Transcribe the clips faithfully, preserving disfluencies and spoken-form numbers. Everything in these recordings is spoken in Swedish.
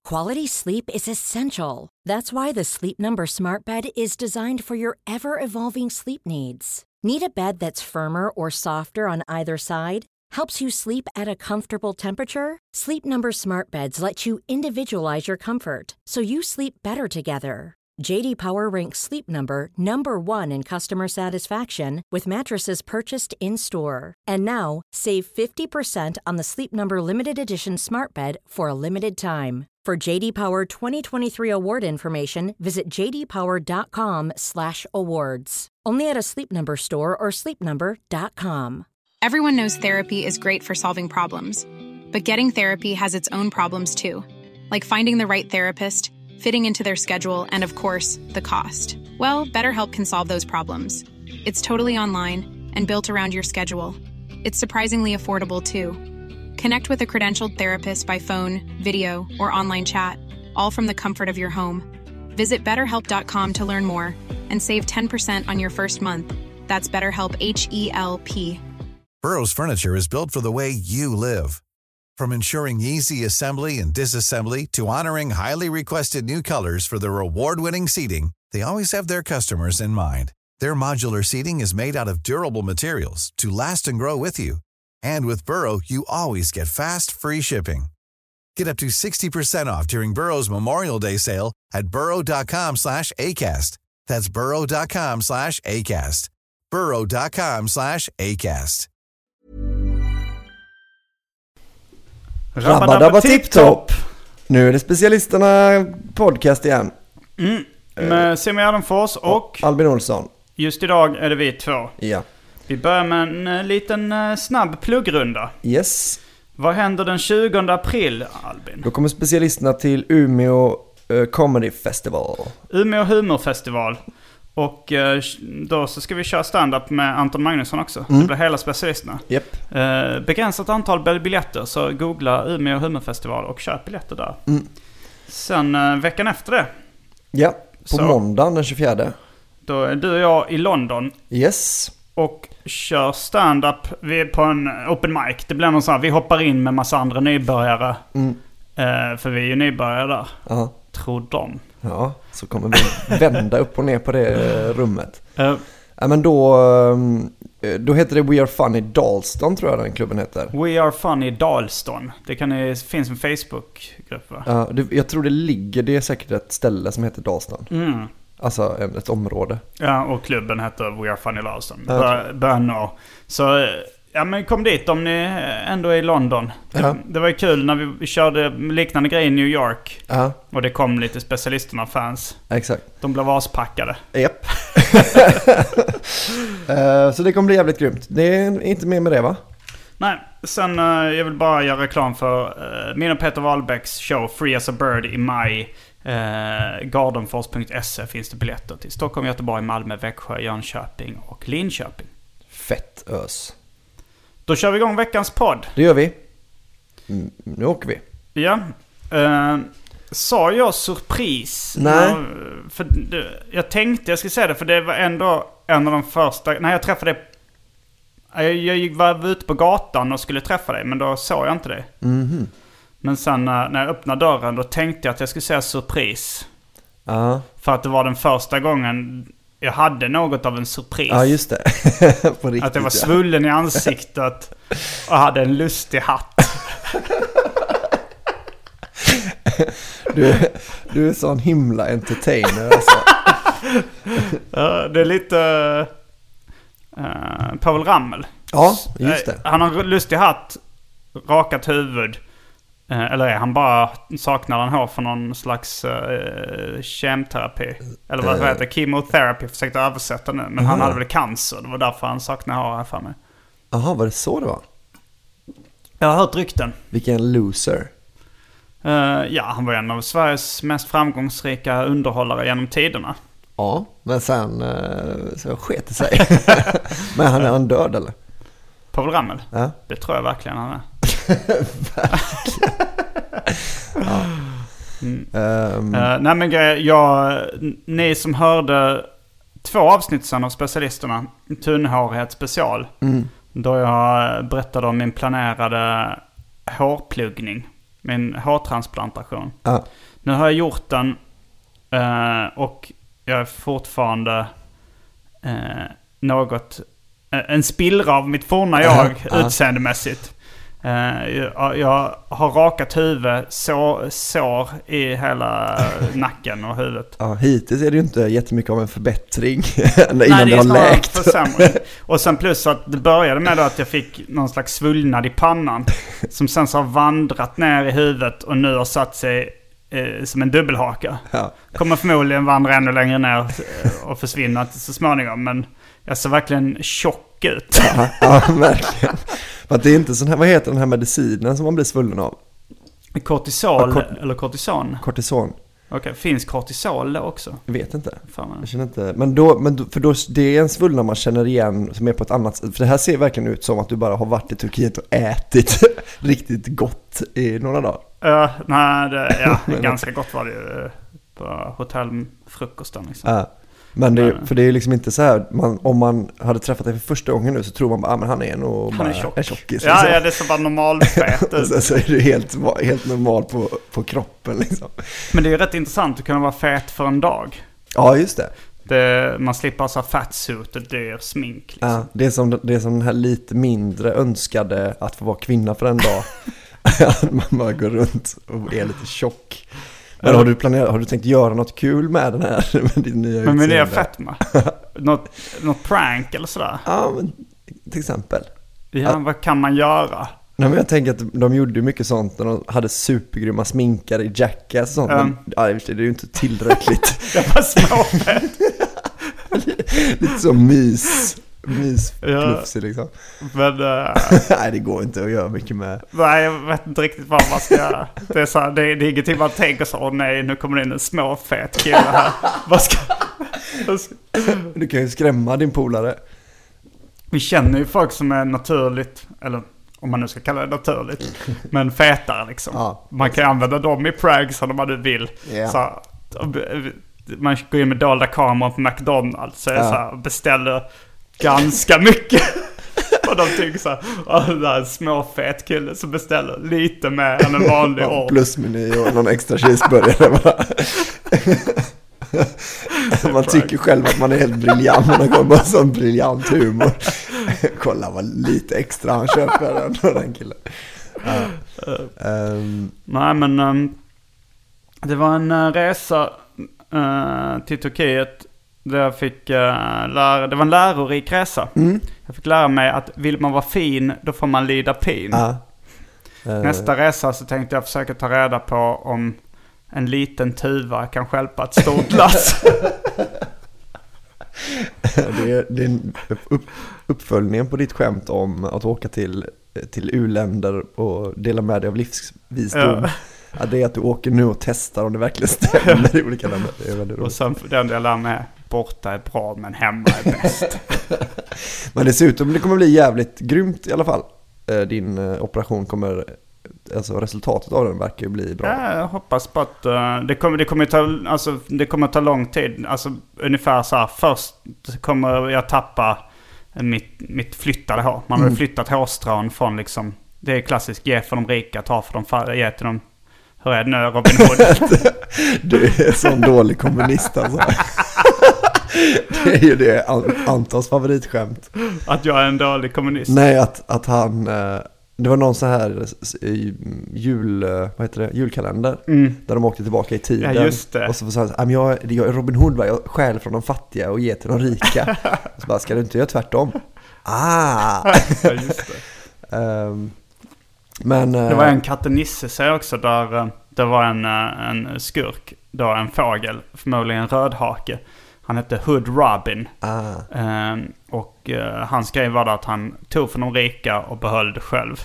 Quality sleep is essential. That's why the Sleep Number Smart Bed is designed for your ever-evolving sleep needs. Need a bed that's firmer or softer on either side? Helps you sleep at a comfortable temperature? Sleep Number Smart Beds let you individualize your comfort, so you sleep better together. J D Power ranks Sleep Number number one in customer satisfaction with mattresses purchased in-store. And now, save fifty percent on the Sleep Number Limited Edition Smart Bed for a limited time. For J D Power twenty twenty-three award information, visit j d power dot com slash awards. Only at a Sleep Number store or sleep number dot com. Everyone knows therapy is great for solving problems, but getting therapy has its own problems too, like finding the right therapist, fitting into their schedule, and of course, the cost. Well, BetterHelp can solve those problems. It's totally online and built around your schedule. It's surprisingly affordable too. Connect with a credentialed therapist by phone, video, or online chat, all from the comfort of your home. Visit better help dot com to learn more and save ten percent on your first month. That's BetterHelp, H E L P. Burrow's furniture is built for the way you live. From ensuring easy assembly and disassembly to honoring highly requested new colors for their award-winning seating, they always have their customers in mind. Their modular seating is made out of durable materials to last and grow with you. And with Burrow, you always get fast, free shipping. Get up to sixty percent off during Burrow's Memorial Day sale at burrow dot com slash acast. That's burrow dot com slash acast. burrow dot com slash acast. Rabba tipptopp. Nu är det specialisterna podcast igen. Mm. Med Simon Gärdenfors och, och Albin Olsson. Just idag är det vi två. Ja. Vi börjar med en uh, liten uh, snabb pluggrunda. Yes. Vad händer den tjugonde april, Albin? Då kommer specialisterna till Umeå uh, Comedy Festival. Umeå Humorfestival. Och uh, då så ska vi köra stand-up med Anton Magnusson också. Mm. Det blir hela specialisterna. Yep. Uh, begränsat antal biljetter, så googla Umeå Humorfestival och köp biljetter där. Mm. Sen uh, veckan efter det. Ja, på så, måndagen den tjugofjärde. Då är du och jag i London. Yes. Och kör stand-up på en open mic. Det blir någon sån här, vi hoppar in med massa andra nybörjare. Mm. Uh, för vi är ju nybörjare där. Uh-huh. Tror de. Ja, så kommer vi vända upp och ner på det rummet. Uh. Ja, men då, då heter det We Are Funny Dalston, tror jag den klubben heter. We Are Funny Dalston. Det kan det finns en Facebook-grupp, va? Ja, det, jag tror det ligger, det är säkert ett ställe som heter Dalston. Mm. Alltså ett område. Ja, och klubben heter We Are Funny Dalston. Ja, Bör, så ja, men kom dit om ni ändå är i London. Uh-huh. Det, det var ju kul när vi, vi körde liknande grejer i New York. Uh-huh. Och det kom lite specialisterna-fans. Exakt. De blev aspackade. Japp. uh, så det kommer bli jävligt grymt. Det är inte mer med det, va? Nej, sen uh, jag vill bara göra reklam för uh, min och Peter Wahlbecks show Free as a Bird i maj. Uh, gardenfors punkt se finns det biljetter till Stockholm, Göteborg, Malmö, Växjö, Jönköping och Linköping. Fett ös. Då kör vi igång veckans podd. Det gör vi. Mm, nu åker vi. Ja. Uh, sa jag surpris? Nej. Jag, för det, jag tänkte jag skulle säga det, för det var ändå en av de första. När jag träffade dig. Jag, jag var ute på gatan och skulle träffa dig, men då såg jag inte dig. Mhm. Men sen när jag öppnade dörren, då tänkte jag att jag skulle säga surpris. Ja. För att det var den första gången jag hade något av en surpris. Ja, just det. På riktigt, att jag var ja. svullen i ansiktet och hade en lustig hatt. du, du är sån himla entertainer alltså. Ja, det är lite uh, Pavel Ramel. Ja, just det. Han har en lustig hatt, rakat huvud. Eller är han bara saknar han hår för någon slags uh, kemterapi? Eller vad uh, heter det? Chemotherapy. Försökte översätta nu. Men uh-huh. han hade väl cancer. Det var därför han saknar hår här för mig. Jaha, var det så det var? Jag har hört rykten. Vilken loser. Uh, ja, han var en av Sveriges mest framgångsrika underhållare genom tiderna. Ja, men sen uh, så sket det sig. Men han är han död eller? Pavel Ramel? Ja. Det tror jag verkligen han är. ja. mm. um. uh, Nej men jag, ni som hörde två avsnitt sedan av specialisterna, tunnhårighet special, mm. då jag berättade om min planerade hårpluggning min hårtransplantation. Ja. Nu har jag gjort den uh, och jag är fortfarande uh, något, uh, en spillra av mitt forna jag uh-huh. utseendemässigt. Uh, jag, jag har rakat huvud, så, sår i hela nacken och huvudet. Ja, hittills är det ju inte jättemycket av en förbättring innan Nej, det det har läkt. Försämring. Och sen plus att det började med att jag fick någon slags svullnad i pannan som sen så har vandrat ner i huvudet och nu har satt sig eh, som en dubbelhaka. Ja. Kommer förmodligen vandra ännu längre ner och försvinna så småningom, men jag ser verkligen tjock ut. Ja, ja, verkligen. För det är inte sån här, vad heter den här medicinen som man blir svullen av? Kortisol ja, kort- eller kortison? Kortison. Okej, okay. Finns kortisol då också? Jag vet inte. Fan. Jag känner inte. Men då, men då, för då, det är en svullna man känner igen som är på ett annat sätt. För det här ser verkligen ut som att du bara har varit i Turkiet och ätit riktigt gott i några dagar. Uh, nej, det, ja, ganska gott var det ju på hotellfrukosten liksom. Ja. Men det, för det är liksom inte så här, man, om man hade träffat dig för första gången nu så tror man bara, ah, men han är nog han bara är tjock. en tjockis. Ja, liksom. ja, det är så bara normalfett ut. så, så är du helt, helt normal på, på kroppen liksom. Men det är ju rätt intressant att kunna vara fet för en dag. Ja, just det. det man slipper alltså fatsuit och dyr smink. Liksom. Ja, det, är som, det är som den här lite mindre önskade att få vara kvinna för en dag. Man bara går runt och är lite tjock. Men har du planerat, har du tänkt göra något kul med den här med din nya men med det är utseende? fett med. något, något prank eller sådär. Ja, men till exempel. Ja, att, vad kan man göra? Nej, men jag tänker att de gjorde ju mycket sånt när de hade supergrymma sminkare i Jackass och sånt. Um, men ja, det är ju inte tillräckligt. Det var småfett. Lite så mys. Mysplufsig ja. Liksom. Men, uh, nej, det går inte att göra mycket med. Nej, jag vet inte riktigt vad man ska göra. Det är, så här, det, är, det är ingenting man tänker så, åh nej, nu kommer det in en småfett kille här. Vad ska... Du kan ju skrämma din polare. Vi känner ju folk som är naturligt, eller om man nu ska kalla det naturligt, men fetare liksom. Ja. Man kan använda dem i pranks om man nu vill. Yeah. Så, man går in med dolda kameror på McDonald's så, ja. Så här, beställer ganska mycket. Och de tycker så här, oh, det är en småfet kille som beställer lite mer än en vanlig ja, år. Plusmeny och någon extra cheeseburgare bara. Man tycker själv att man är helt briljant. Man har bara sån briljant humor. Kolla vad lite extra han köper den, den killen. Ja. Um. Nej men um, det var en uh, resa uh, till Turkiet där jag fick uh, lära, det var en lärorik resa. Mm. Jag fick lära mig att vill man vara fin då får man lida pin. Uh. Uh. Nästa resa så tänkte jag försöka ta reda på om en liten tuva kan stjälpa ett stort lass. det, är, det är en upp, uppföljningen på ditt skämt om att åka till, till u-länder och dela med dig av livsvisdom. Ja. Ja, det är att du åker nu och testar om det verkligen stämmer i olika länder. Det är väldigt roligt. Och sen den jag lär mig, borta är bra men hemma är bäst. Men dessutom, det kommer bli jävligt grymt i alla fall. Din operation kommer... Alltså resultatet av den verkar ju bli bra. Ja, jag hoppas på att uh, det kommer det kommer ta alltså det kommer ta lång tid. Alltså ungefär så här, först kommer jag tappa mitt mitt flyttade hår. Man har mm. flyttat hårstrån från liksom, det är klassiskt, ge för de rika, ta för de ge till dem. Hur är det nu, Robin Hood? Du är sån dålig kommunist alltså. Det är ju det Antons favoritskämt. Att jag är en dålig kommunist. Nej, att att han uh, det var någon så här jul, vad heter det, julkalender mm. där de åkte tillbaka i tiden. Ja, just det. Och så sa han, jag, jag är Robin Hood, va? Jag stjäl från de fattiga och ger till de rika. Och så bara, ska du inte göra tvärtom? Ah! Ja, just det. um, men, det var en katt och Nisse så också där det var en, en skurk, då en fågel, förmodligen en rödhake. Han hette Hood Robin. Ah. Um, och uh, hans grej var att han tog från de rika och behöll det själv.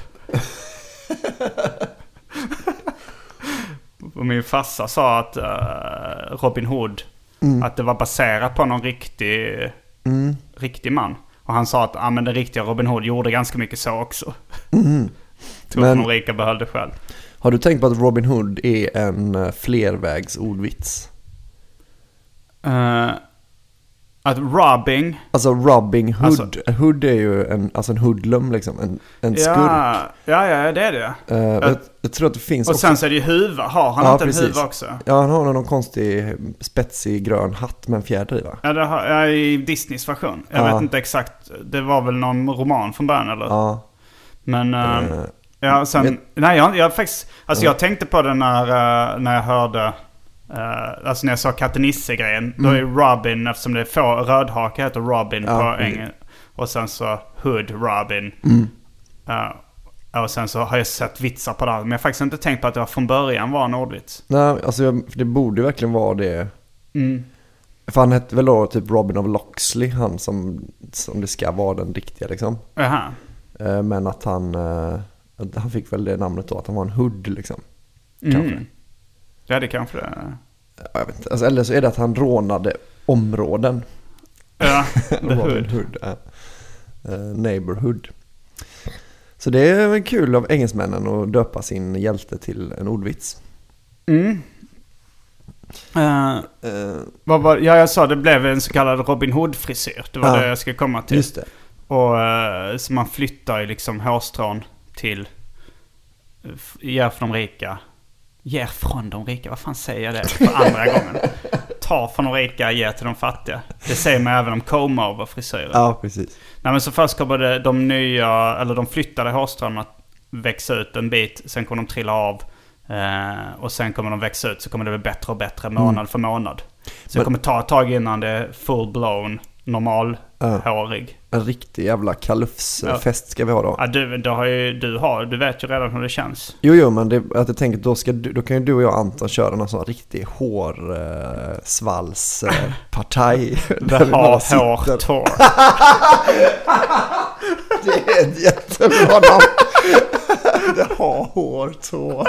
Och min farsa sa att uh, Robin Hood, mm. att det var baserat på någon riktig, mm. riktig man. Och han sa att ah, men den riktiga Robin Hood gjorde ganska mycket så också. Mm. Tog men, från de rika och behöll det själv. Har du tänkt på att Robin Hood är en flervägs ordvits? Uh, Att robbing... Alltså Robin Hood. Alltså, Hood är ju en, alltså en hoodlum liksom. En, en skurk. Ja, ja, ja, det är det. Uh, jag, jag tror att det finns och också... sen så är det ju huva. Har han ja, inte precis. en huva också? Ja, han har någon konstig spetsig grön hatt med en fjäder i, va? Ja, det har, ja, i Disneys version. Jag ja. vet inte exakt. Det var väl någon roman från början, eller? Ja. Men... Uh, uh, ja, sen... Men, nej, jag, jag faktiskt... Alltså, uh. jag tänkte på det när, uh, när jag hörde... Uh, alltså när jag sa Katte Nisse-grejen, mm. då är Robin, eftersom det är få rödhaka heter Robin ja, på mm. engelska. Och sen så Hood Robin. Mm. Uh, och sen så har jag sett vitsar på det. Men jag har faktiskt inte tänkt på att det var från början var en ordvits. Nej, alltså jag, för det borde verkligen vara det. Mm. För han hette väl då typ Robin of Locksley, han som, som det ska vara den riktiga liksom. Aha. Uh, men att han, uh, han fick väl det namnet då, att han var en hood liksom. Mm. Kanske. Ja, det kanske det. Jag vet inte. Alltså, eller så är det att han rånade områden. Ja, the hood. hood ja. uh, neighborhood. Så det är väl kul av engelsmännen att döpa sin hjälte till en ordvits. Mm. Uh, uh, vad var, ja, jag sa det blev en så kallad Robin Hood-frisyr. Det var uh, det jag skulle komma till. Just det. Och uh, så man flyttar ju liksom hårstrån till ger för de rika. Ger från de rika. Vad fan säger jag det för andra gången? Ta från de rika, ger till de fattiga. Det säger man även om comb-over-frisyrer. Ja, precis. Nej, men så först kommer det de nya, eller de flyttade hårstråna att växa ut en bit. Sen kommer de trilla av. Eh, och sen kommer de växa ut, så kommer det bli bättre och bättre månad mm. för månad. Så men, det kommer ta ett tag innan det är full-blown, normalhårig. Ja, en riktig jävla kalufsfest ska vi ha då. Ja, du, du, har ju, du, har, du vet ju redan hur det känns. Jo, jo, men det, att jag tänker då, ska du, då kan ju du och jag Anton köra någon sån riktig hårsvalspartaj. Eh, det har hår tår. Det är ett jättebra namn. Det har hår tår.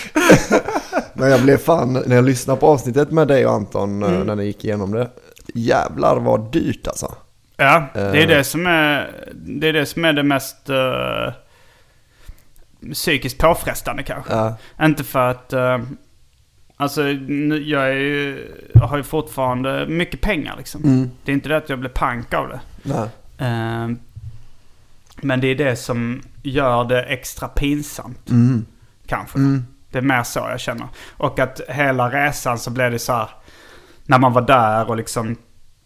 Men jag blev fan, när jag lyssnade på avsnittet med dig och Anton mm. när ni gick igenom det. Jävlar vad dyrt alltså. Ja, det är det som är det, är det, som är det mest uh, psykiskt påfrestande kanske. Ja. Inte för att uh, alltså jag, är ju, jag har ju fortfarande mycket pengar liksom. Mm. Det är inte det att jag blir pank av det. Nej. Uh, men det är det som gör det extra pinsamt. Mm. Kanske. Mm. Det är mer så jag känner. Och att hela resan så blev det så här, när man var där och liksom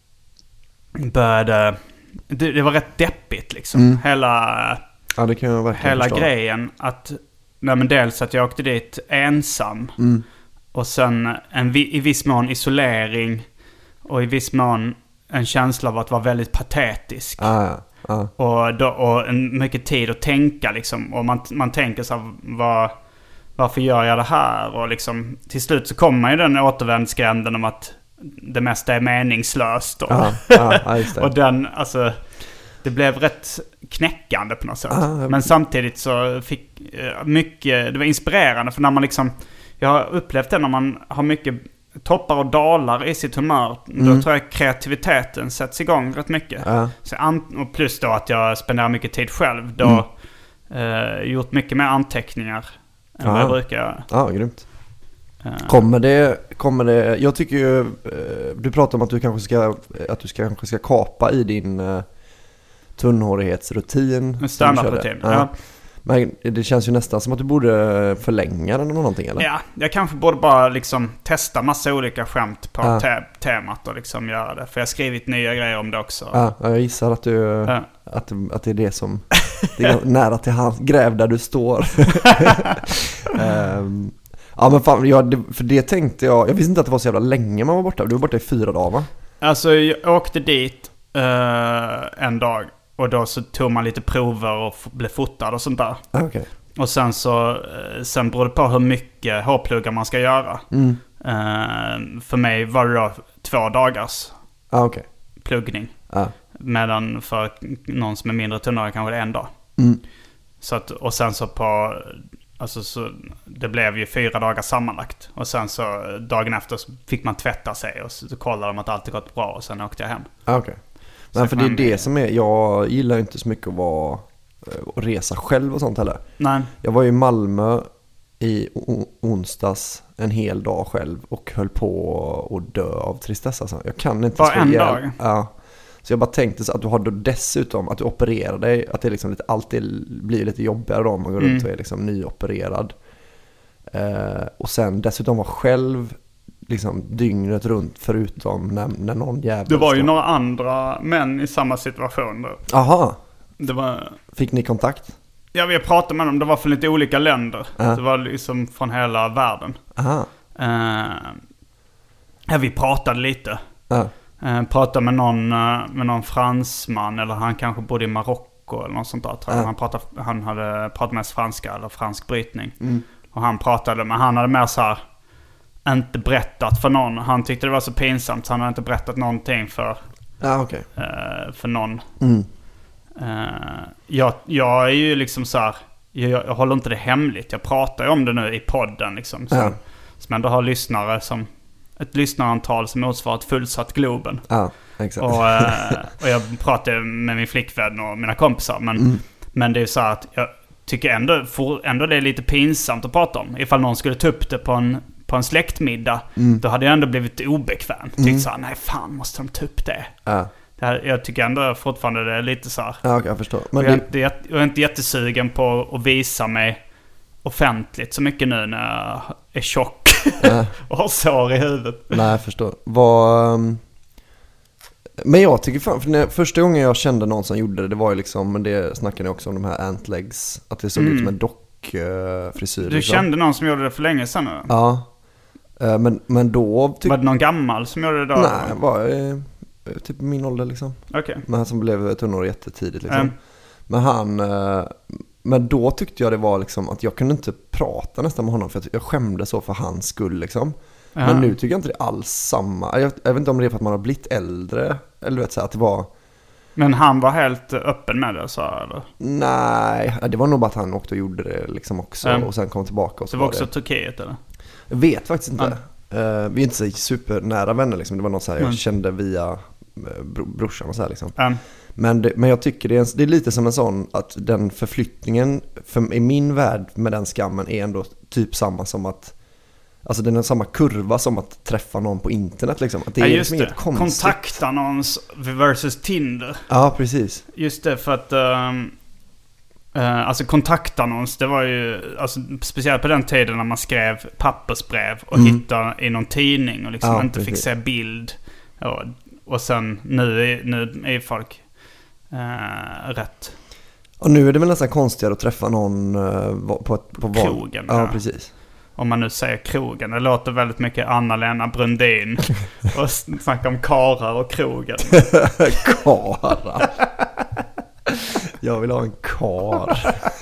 började, det, det var rätt deppigt liksom. Mm. Hela, ja, det kan jag verkligen hela förstå. Grejen att, nej men dels att jag åkte dit ensam. Mm. Och sen en, i viss mån isolering. Och i viss mån en känsla av att vara väldigt patetisk. Ah, ja. Ah. Och, då, och en, mycket tid att tänka liksom. Och man, man tänker så här, vad, varför gör jag det här? Och liksom, till slut så kommer man ju den återvändsgränden om att det mesta är meningslöst. Och, ah, ah, just det. och den, alltså, det blev rätt knäckande på något sätt. Ah, Men samtidigt så fick mycket, det var inspirerande. För när man liksom, jag har upplevt det när man har mycket toppar och dalar i sitt humör. Mm. Då tror jag kreativiteten sätts igång rätt mycket. Ja. Så an- och plus då att jag spenderar mycket tid själv. Då mm. eh, gjort mycket mer anteckningar än ja. vad jag brukar göra. Ja, grymt. Uh. Kommer det, kommer det, jag tycker ju, du pratar om att du kanske ska, att du ska, kanske ska kapa i din uh, tunnhårighetsrutin. Standardrutin, ja. ja. Men det känns ju nästan som att du borde förlänga den eller någonting, eller? Ja, jag kanske borde bara liksom testa massa olika skämt på ja. te- temat och liksom göra det. För jag har skrivit nya grejer om det också. Ja, jag gissar att du, ja. att, att det är det som, det är nära till hand, gräv där du står. um, ja, men fan, ja, det, för det tänkte jag, jag visste inte att det var så jävla länge man var borta. Du var borta i fyra dagar, va? Alltså, jag åkte dit uh, en dag. Och då så tog man lite prover och f- blev fotad och sånt där. Okay. Och sen så sen beror det på hur mycket hårpluggar man ska göra. Mm. Uh, för mig var det då två dagars ah, okay. pluggning. Ah. Medan för någon som är mindre tunnare kanske det är en dag. Mm. Så att, och sen så på, alltså så, det blev ju fyra dagar sammanlagt. Och sen så dagen efter så fick man tvätta sig och så, så kollade de att allt gått bra och sen åkte jag hem. Ah, okay. Men för det är det som är, jag gillar inte så mycket att vara och resa själv och sånt heller. Nej. Jag var i Malmö i onsdags en hel dag själv och höll på att dö av tristess alltså. Jag kan inte bara en dag? Ja. Så jag bara tänkte så att du har då dessutom att du opererar dig, att det liksom lite, alltid blir lite jobbigare då om man går Mm. runt och är liksom nyopererad. Eh, och sen dessutom var själv liksom dygnet runt förutom när, när någon jävel. Det var ju ska- några andra män i samma situation där. Aha, Det var... fick ni kontakt? Ja, vi pratade med dem. Det var från lite olika länder. Ja. Det var liksom från hela världen. Aha, Uh, ja, vi pratade lite. ja, Uh, pratade med någon, uh, med någon fransman. Eller han kanske bodde i Marocko eller något sånt där. Tror jag. Ja. Han, pratade, han hade pratat mest franska eller fransk brytning. Mm. Och han pratade, men han hade mer så här inte berättat för någon. Han tyckte det var så pinsamt så han hade inte berättat någonting för, ja okej. uh, för någon. Mm. Uh, jag, jag är ju liksom så här, jag, jag håller inte det hemligt. Jag pratar ju om det nu i podden liksom. Som, Ja. som ändå har lyssnare som ett lyssnarantal som motsvarar ett fullsatt Globen. Ja, exakt. Och, uh, och jag pratar med min flickvän och mina kompisar. Men, Mm. men det är så här att jag tycker ändå, för, ändå det är lite pinsamt att prata om. Ifall någon skulle ta upp det på en, på en släktmiddag. Mm. Då hade jag ändå blivit obekväm. Tyckt Mm. så här, nej fan måste de ta upp det? Ja, det här, jag tycker ändå fortfarande det är lite så här. ja okej, jag förstår. Men Och jag, det, är inte- jag är inte jättesugen på att visa mig offentligt så mycket nu när jag är tjock ja, och har sår i huvudet. nej, jag förstår. Vad... um, Men jag tycker fan, för när, första gången jag kände någon som gjorde det, det var ju liksom, men det snackade jag också om, de här antlegs, att det såg Mm. ut som en dockfrisyr. Du liksom. kände någon som gjorde det för länge sedan nu? Ja, Eh, men, men då tyckte Var det någon gammal som gjorde det då? nej, det var eh, typ min ålder liksom. Okej. Men han som blev tunnor jättetidigt liksom. Mm. Men han, eh, men då tyckte jag det var liksom att jag kunde inte prata nästan med honom för att jag skämde så för hans skull liksom. Ja. Men nu tycker jag inte det är alls samma. Jag, jag vet inte om det är för att man har blivit äldre eller du vet så här, att det var. Men han var helt öppen med det så eller? Nej, det var nog bara att han åkte och gjorde det liksom också Mm. och sen kom tillbaka och så Det var var också det. Turkiet eller? Jag vet faktiskt inte. Eh, vi är inte så supernära vänner liksom. Det var något så här jag Mm. kände via eh, bro, brorsan och så här liksom. Mm. Men, det, men jag tycker det är, en, det är lite som en sån att den förflyttningen för, i min värld med den skammen är ändå typ samma som att, alltså den är samma kurva som att träffa någon på internet liksom. Att det Ja, är just liksom det. inget konstigt. Kontaktannons versus Tinder. Ja, precis. Just det, för att um, uh, alltså kontaktannons, det var ju alltså, speciellt på den tiden när man skrev pappersbrev och Mm. hittade i någon tidning och liksom Ja, inte fick precis. se bild. Och, och sen nu är, nu är folk uh, rätt. Och nu är det väl nästan konstigare att träffa någon uh, va- på, ett, på van... Krogen, Ja, ja. precis. Om man nu säger krogen. Det låter väldigt mycket Anna-Lena Brundin och snacka om karar och krogen. Kara. Jag vill ha en kar.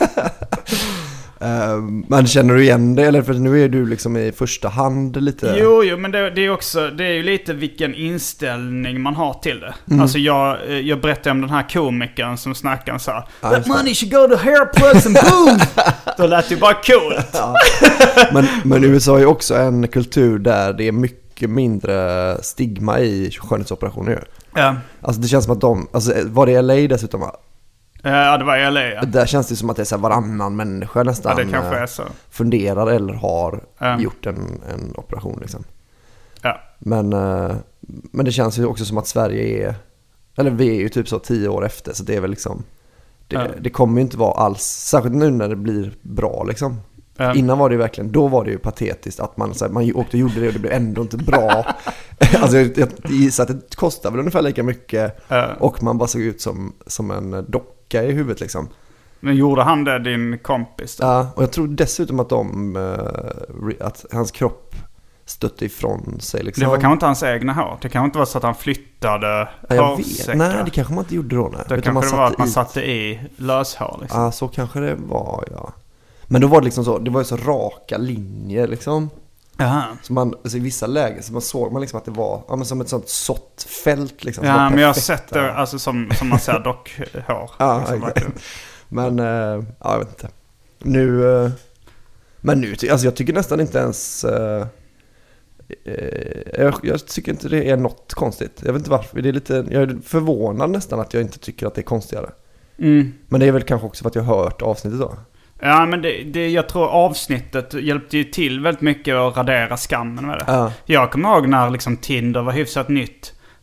um, men känner du igen det? Eller för nu är du liksom i första hand lite. Jo, jo, men det, det är också, det är ju lite vilken inställning man har till det. Mm. Alltså jag, jag berättade om den här komikern som snackade så här: Ja, that just det. money should go to hair plugs and boom! Då lät det ju bara coolt. Ja. Men, men U S A är ju också en kultur där det är mycket mindre stigma i skönhetsoperationer ju. Ja, Alltså det känns som att de, alltså var det L A dessutom va? ja det var i L A, ja. Där känns det som att det är så här varannan människa nästan Ja, det kanske eh, är så. funderar eller har Ja. gjort en, en operation liksom. Ja. Men, eh, men det känns ju också som att Sverige är, eller vi är ju typ så tio år efter, så det är väl liksom, det, Ja. det kommer ju inte vara alls, särskilt nu när det blir bra liksom. Ja. Innan var det ju verkligen, då var det ju patetiskt att man, så här, man åkte och gjorde det och det blev ändå inte bra. Alltså jag, jag gissar att det kostar väl ungefär lika mycket Ja. och man bara såg ut som, som en docka i huvudet liksom. Men gjorde han det, din kompis då? Ja, och jag tror dessutom att de, eh, re- att hans kropp stötte ifrån sig liksom. Det var kanske inte hans egna hår. Det kanske inte var så att han flyttade Ja, jag vet. hårsäckar. Nej, det kanske man inte gjorde då. Nej. Då Utan kanske det var att man i- satte i löshår liksom. Ja, så kanske det var, ja. Men då var det liksom så, det var ju så raka linjer liksom. Jaha. Så man, alltså i vissa lägen så man såg man liksom att det var, ja, men som ett sånt såttfält liksom. som Ja, var men jag har perfekta. sett det alltså, som, som man ser dockhår. Ja, liksom, exakt. verkligen. Men, eh, ja, jag vet inte. Nu, eh, men nu, ty- alltså jag tycker nästan inte ens, eh, eh, jag, jag tycker inte det är något konstigt. Jag vet inte varför, det är lite, jag är förvånad nästan att jag inte tycker att det är konstigare. Mm. Men det är väl kanske också för att jag har hört avsnittet då. Ja, men det, det, jag tror avsnittet hjälpte ju till väldigt mycket att radera skammen med det. Ja. Jag kommer ihåg när liksom Tinder var hyfsat nytt.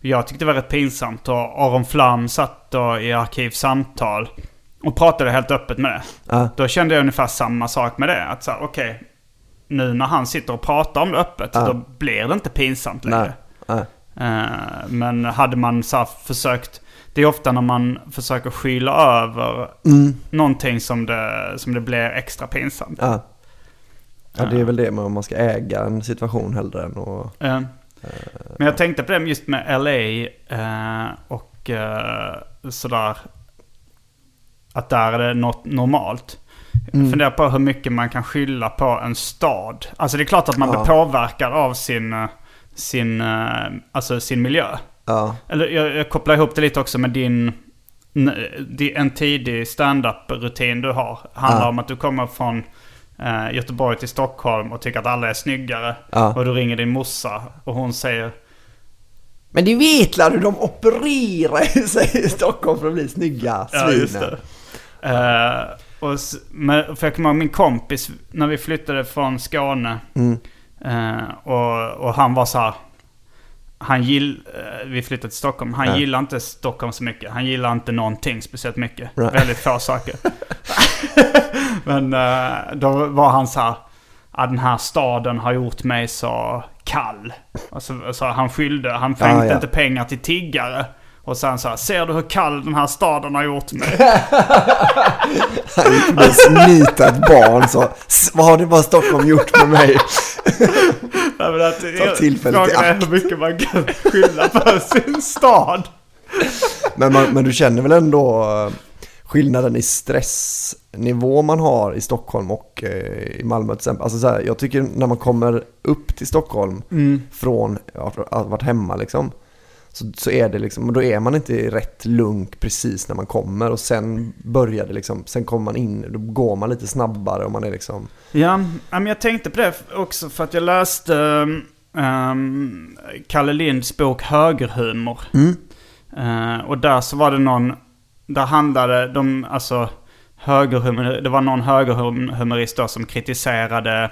Jag tyckte det var rätt pinsamt. Och Aron Flam satt då i Arkivsamtal och pratade helt öppet med det. Uh. Då kände jag ungefär samma sak med det. Att så okej, okay, nu när han sitter och pratar om det öppet, uh. då blir det inte pinsamt längre. Uh. Uh, men hade man så här försökt... Det är ofta när man försöker skyla över mm. någonting som det, som det blir extra pinsamt. Uh. Ja, det är väl det med om man ska äga en situation hellre än att... Uh. Men jag tänkte på det just med L A eh, och eh, sådär, att där är det något normalt. Mm. Jag funderar på hur mycket man kan skylla på en stad. Alltså det är klart att man ja. blir påverkad av sin, sin, alltså sin miljö. Ja. Eller jag, jag kopplar ihop det lite också med din, en tidig stand-up-rutin du har. Handlar ja. om att du kommer från Uh, Göteborg till Stockholm och tycker att alla är snyggare. Ja. Och du ringer din morsa och hon säger: men du vet hur de opererar sig i Stockholm för att bli snygga svinen. Ja, just det. Uh, och med, för jag kommer ihåg min kompis när vi flyttade från Skåne. Mm. Uh, och, och han var så här, han gill, uh, vi flyttade till Stockholm. Han ja. gillar inte Stockholm så mycket. Han gillar inte någonting speciellt mycket. Right. Väldigt få saker. Men uh, då var han så här, att den här staden har gjort mig så kall. Alltså, så han skyllde, han skänkte ah, ja. inte pengar till tiggare. Och sen så här, ser du hur kall den här staden har gjort mig? Han gick med att smita ett barn så, vad har det bara Stockholm gjort med mig? Ja, men att, ta tillfället i akt. Hur mycket man kan skylla på sin stad. Men, man, men du känner väl ändå skillnaden i stressnivå man har i Stockholm och eh, i Malmö till exempel. Alltså så här, jag tycker när man kommer upp till Stockholm mm. från att ha varit hemma liksom, så, så är det liksom, då är man inte i rätt lugn precis när man kommer, och sen börjar det liksom, sen kommer man in, då går man lite snabbare och man är liksom... Ja, men jag tänkte på det också för att jag läste um, Kalle Linds bok Högerhumor. Mm. Uh, och där så var det någon, där handlade de, alltså högerhumor, det var någon högerhumorist då som kritiserade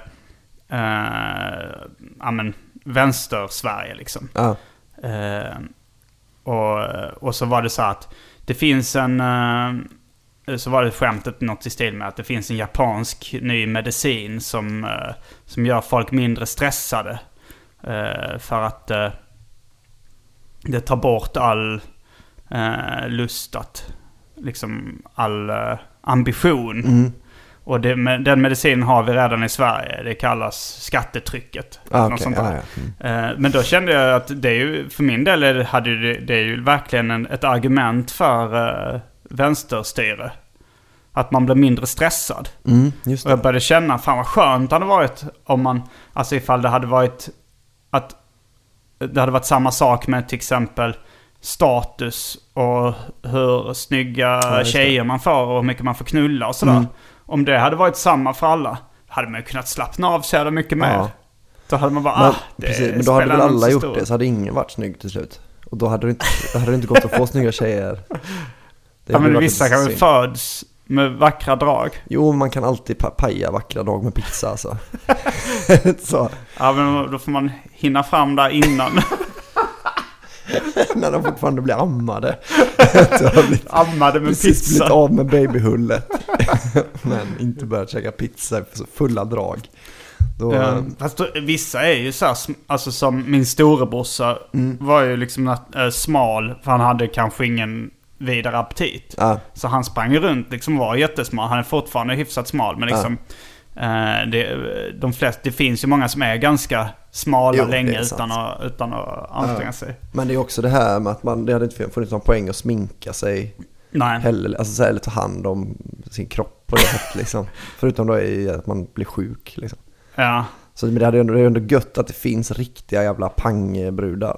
uh, amen, vänster-Sverige liksom. Ja. Uh, och, och så var det så att det finns en uh, så var det skämtet något i stil med att det finns en japansk ny medicin som, uh, som gör folk mindre stressade uh, för att uh, det tar bort all uh, lust att liksom all uh, ambition. Mm. Och det, den medicinen har vi redan i Sverige. Det kallas skattetrycket. Ah, okay. sånt ah, ja. mm. Men då kände jag att det är ju, för min del hade det, det är ju verkligen en, ett argument för uh, vänsterstyre. Att man blir mindre stressad. Mm, just det. Och jag började känna, fan vad skönt det hade varit om man, alltså ifall det hade varit att det hade varit samma sak med till exempel status och hur snygga ja, tjejer man får och hur mycket man får knulla och sådär. Mm. Om det hade varit samma för alla, hade man kunnat slappna av sig mycket mer. Ja. Då hade man bara, men, ah, det precis, men då hade väl alla gjort stor. Det, så hade ingen varit snygg till slut. Och då hade det inte, då hade det inte gått att få snygga tjejer. Det ja, men vissa kan väl föds med vackra drag. Jo, man kan alltid paja vackra drag med pizza alltså. Så. Ja, men då får man hinna fram där innan. När de fortfarande blir ammade. blivit, ammade med precis pizza. Blivit av med babyhullet. Men inte börjat käka pizza för så fulla drag. Då, ja, fast då, vissa är ju så här, alltså som min storebrorsa mm. var ju liksom äh, smal, för han hade kanske ingen vidare aptit. Ah. Så han sprang runt liksom, var jättesmal. Han är fortfarande hyfsat smal, men liksom ah. äh, det, de flesta, det finns ju många som är ganska smala jo, länge utan att, utan att anstränga ja. sig. Men det är också det här med att man, det hade inte funnits någon poäng att sminka sig. Nej. Heller, alltså så här, eller ta hand om sin kropp på det sättet liksom. Förutom då i att man blir sjuk liksom. Ja. Så men det hade ändå, det är ändå gött att det finns riktiga jävla pangbrudar.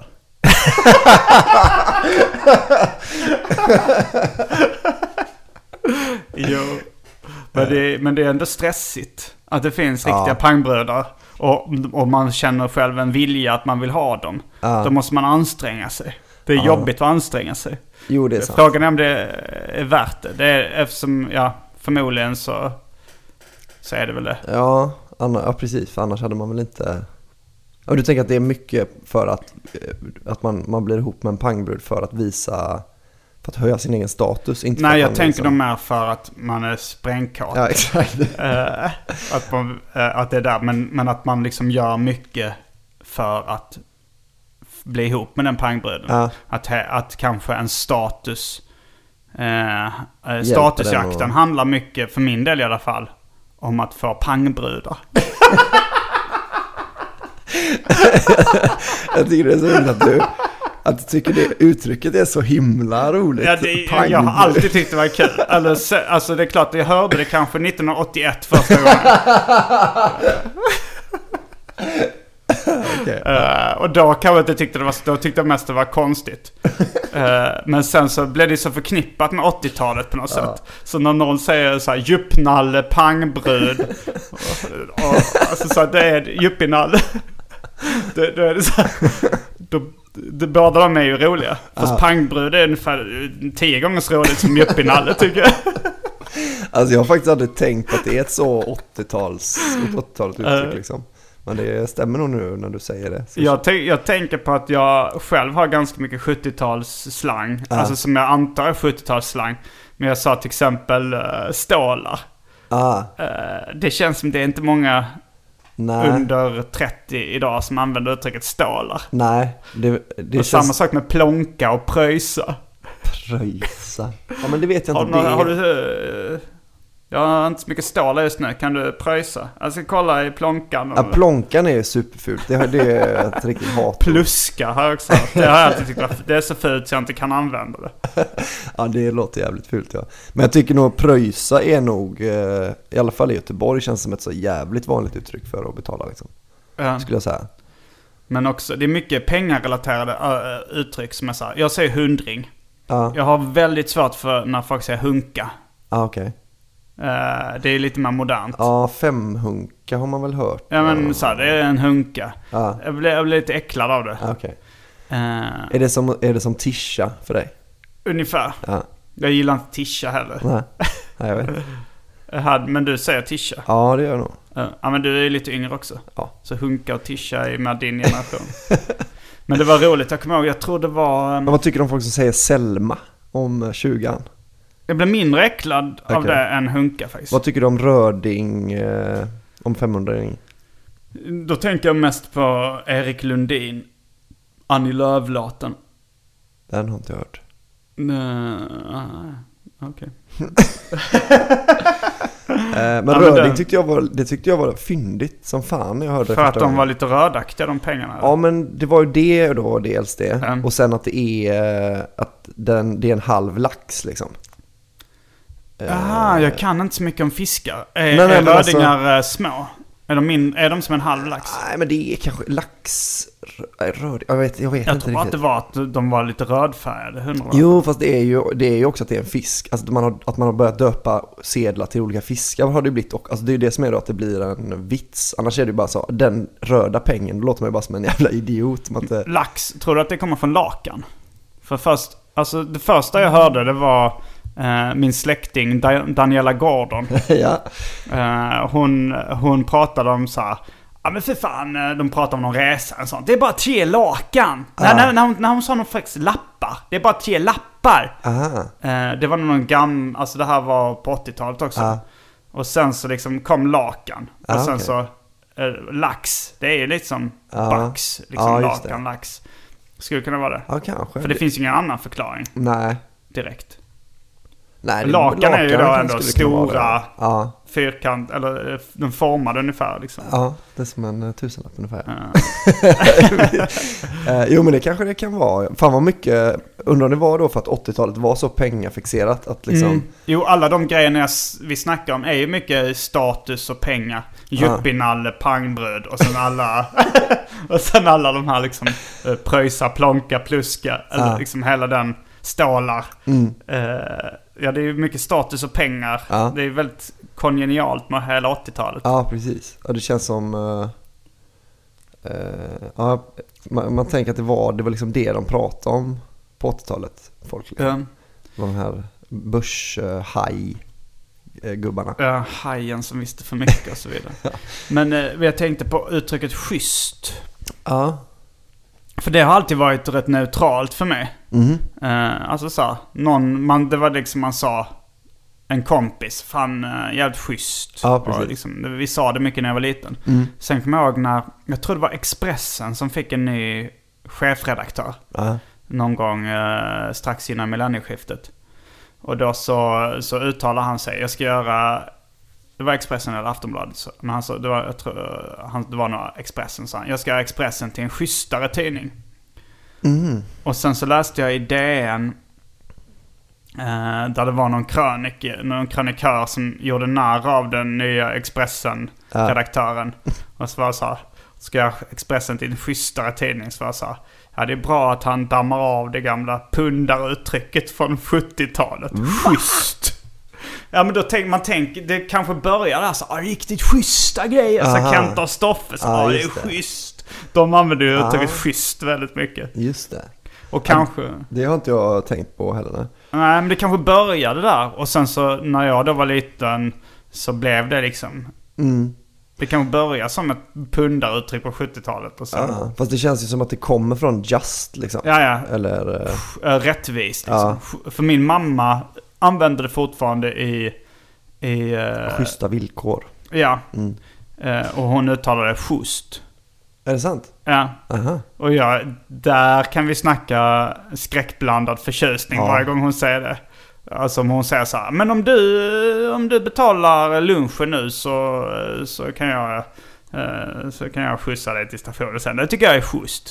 Jo. Men det, men det är ändå stressigt att det finns riktiga ja. pangbröder. Och, och man känner själv en vilja att man vill ha dem. Ja. Då måste man anstränga sig. Det är ja. jobbigt att anstränga sig. Jo, det är sant. Frågan är om det är värt det. Det är eftersom, ja, förmodligen så, så är det väl det. Ja, anna, ja, precis. För annars hade man väl inte Och du tänker att det är mycket för att, att man, man blir ihop med en pangbrud för att visa, för att höja sin egen status? Inte Nej, jag tänker liksom... dem mer för att man är sprängkart. Ja, exakt. uh, att, man, uh, att det är där, men, men att man liksom gör mycket för att bli ihop med den pangbruden. Ja. Att, att kanske en status, uh, statusjakten och... handlar mycket, för min del i alla fall, om att få pangbrudar. Jag tycker det är så roligt att du, att du tycker det uttrycket är så himla roligt. Ja, det, jag har alltid tyckt det var kul. Alltså, alltså det är klart, jag hörde det kanske nittonhundraåttioett första gången. Okay. Uh, och då kanske inte tyckte det var, då tyckte jag mest det var konstigt. Uh, men sen så blev det så förknippat med åttiotalet på något ja. sätt. Så när någon säger så här djupnalle, pangbrud och, och, alltså så här, det är djupinalle. Då, då är det så här, då, det, båda de är ju roliga. Fast ja. pangbrud är ungefär tio gånger så roligt som djupinalle, tycker jag. Alltså jag har faktiskt aldrig tänkt att det är ett så åttio-tals, åttiotalet uttryck uh. liksom. Men det stämmer nog nu när du säger det. Jag, t- jag tänker på att jag själv har ganska mycket sjuttio-talsslang. Ah. Alltså som jag antar är sjuttio-talsslang. Men jag sa till exempel uh, stålar. Ah. Uh, det känns som det är inte många Nej. under trettio idag som använder uttrycket stålar. Nej. Det, det och känns... Samma sak med plonka och pröjsa. Pröjsa? Ja, men det vet jag har, inte. Det... Har du... Uh, Jag har inte så mycket stålar just nu. Kan du pröjsa? Jag ska kolla i plånkan. Ja, plånkan är superfult. Det, det är ett riktigt hat. Pluska har jag också hört. Det har jag alltid tyckt var, det är så fult så jag inte kan använda det. Ja, det låter jävligt fult, ja. Men jag tycker nog pröjsa är nog, eh, i alla fall i Göteborg, känns som ett så jävligt vanligt uttryck för att betala liksom. Ja. Skulle jag säga. Men också, det är mycket pengarrelaterade uh, uttryck som jag sa. Jag säger hundring. Ja. Jag har väldigt svårt för när folk säger hunka. Ja, okej. Okay. Uh, det är lite mer modernt. Ja, femhunka har man väl hört. Ja, men så här, det är en hunka. Ja. Jag, blir, jag blir lite äcklad av det. Ja, okay. uh, är, det som, är det som tisha för dig? Ungefär. Ja. Jag gillar inte tisha heller. Nej, Nej jag vet. Men du säger tisha. Ja, det gör jag nog. Uh, ja, men du är lite yngre också. Ja. Så hunka och tisha är med din generation. Men det var roligt, jag kommer ihåg. Jag tror det var... Um... Men vad tycker du om folk som säger Selma om tjugan? Jag blir mindre äcklad okay. av det än hunka faktiskt. Vad tycker du om röding, eh, om femhundring? Då tänker jag mest på Erik Lundin, Annie Lööf-låten. Den har inte jag hört. Nej, okej. eh, men ja, röding men det... tyckte jag var, det tyckte jag var fyndigt som fan. Jag hörde för att de gången. var lite rödaktiga, de pengarna. Eller? Ja, men det var ju det då, dels det. Mm. Och sen att det är, att den, det är en halv lax liksom. Jaha, jag kan inte så mycket om fiskar. Är, nej, nej, är rödingar alltså... små? Är de, min, är de som en halv lax? Nej, men det är kanske lax... Röd, jag vet, jag vet jag inte tror riktigt. Att det var att de var lite rödfärgade. hundra. Jo, fast det är ju, det är ju också att det är en fisk. Alltså att man har, att man har börjat döpa sedlar till olika fiskar har det blivit. Och, alltså det är ju det som är då att det blir en vits. Annars är det ju bara så, den röda pengen, då låter man ju bara som en jävla idiot. Man inte... Lax, tror du att det kommer från lakan? För först, alltså det första jag hörde det var... Uh, min släkting Daniela Gordon. Ja. uh, hon, hon pratade om så här. Ja men för fan, de pratade om någon resa och sånt. Det är bara tre lakan. Ja. När, när, när, hon, när hon sa någon faktiskt lappar. Det är bara tre lappar. Uh, det var någon gam, alltså det här var på åttiotalet också. Uh. Och sen så liksom kom lakan. Uh, och sen okay. så uh, lax. Det är ju lite som uh. bax. Liksom uh, lakan, lax. Skulle kunna vara det. Ja, kanske. För det finns ju ingen annan förklaring. Nej. Direkt. Nej, lakan, lakan är ju då ändå stora ja. fyrkant, eller den formade ungefär liksom. Ja, det är som en tusenlapp ungefär. Ja. Jo, men det kanske det kan vara. Fan vad mycket, undrar om det var då för att åttiotalet var så pengafixerat att liksom... Mm. Jo, alla de grejerna vi snackar om är ju mycket status och pengar. Juppinalle, pangbröd och sen alla och sen alla de här liksom pröjsa, plonka, pluska, ja. Eller liksom hela den stålar. Mm. Uh, Ja, det är ju mycket status och pengar. Ja. Det är väldigt kongenialt med hela åttiotalet. Ja, precis. Ja, det känns som... Uh, uh, ja, man, man tänker att det var, det var liksom det de pratade om på åttiotalet. Folk. Ja. De här börs-haj-gubbarna. Uh, ja, hajen som visste för mycket och så vidare. Ja. Men uh, jag tänkte på uttrycket schysst. Ja. För det har alltid varit rätt neutralt för mig. Mm. Uh, alltså så här, någon, man, det var liksom man sa, en kompis, fan uh, jävligt schysst. Ja, precis. Och liksom, vi sa det mycket när jag var liten. Mm. Sen kommer jag ihåg när, jag tror det var Expressen som fick en ny chefredaktör. Ja. Någon gång uh, strax innan millennieskiftet. Och då så, så uttalar han sig, jag ska göra, det var Expressen eller Aftonbladet. Så, men han sa, det var, jag tror, han, det var nog Expressen, sa han. Jag ska göra Expressen till en schysstare tidning. Mm. Och sen så läste jag i D N eh, där det var någon krönik, någon krönikör som gjorde narr av den nya Expressen-redaktören. Ja. Och så var jag så här, ska jag Expressen till en schysstare tidning? Så var jag så här, ja, det är bra att han dammar av det gamla pundaruttrycket från sjuttiotalet. Mm. Schysst! Ja, men då tänker man, tänker, det kanske börjar där så, ah, riktigt schyssta grejer. Så Kent och Stoffe, så, ah, det är schysst. De använder ju uttrycket schysst väldigt mycket. Just det. Och kanske... Ja, det har inte jag tänkt på heller. Nej. Nej, men det kanske började där. Och sen så, när jag då var liten, så blev det liksom... Mm. Det kan börja som ett pundaruttryck på sjuttiotalet. Och sen... ja, fast det känns ju som att det kommer från just, liksom. Ja, ja. Eller... Uh... Rättvist, liksom. Ja. För min mamma använde det fortfarande i... i uh... schyssta villkor. Ja. Mm. Uh, och hon uttalade schysst. Är det sant? Ja. Aha. Och ja, där kan vi snacka skräckblandad förtjusning ja. Varje gång hon säger det. Alltså om hon säger så här, men om du, om du betalar lunchen nu så, så, kan jag, så kan jag skjutsa dig till stationen sen. Det tycker jag är schysst.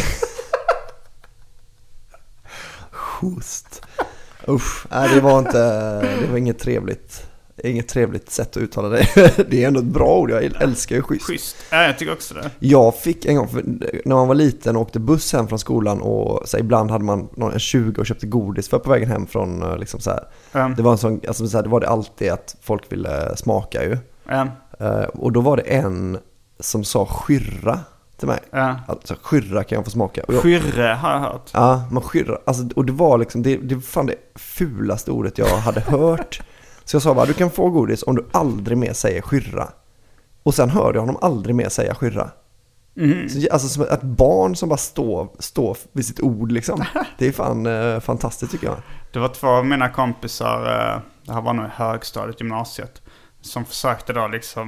Schysst. Usch, nej, det var inte, det var inget trevligt. Inget trevligt sätt att uttala det. Det är ändå ett bra ord. Jag älskar ju schysst. Schysst. Ja, jag tycker också det. Jag fick en gång, för när man var liten och åkte buss hem från skolan och så ibland hade man någon, en tjugo och köpte godis för på vägen hem från liksom så här. Mm. Det var en sån, alltså så här, det var det alltid att folk ville smaka ju. Mm. Uh, och då var det en som sa skyrra till mig. Mm. Alltså skyrra kan jag få smaka. Och jag, skyrre har jag hört. Ja, man skyrra. Alltså, och det var liksom, det, det fan det fulaste ordet jag hade hört. Så jag sa bara, du kan få godis om du aldrig mer säger skyrra. Och sen hörde jag honom aldrig mer säga skyrra. Mm. Så, alltså som ett barn som bara står, står vid sitt ord liksom. Det är fan eh, fantastiskt tycker jag. Det var två av mina kompisar, eh, det här var nog i högstadiet, gymnasiet, som försökte då liksom.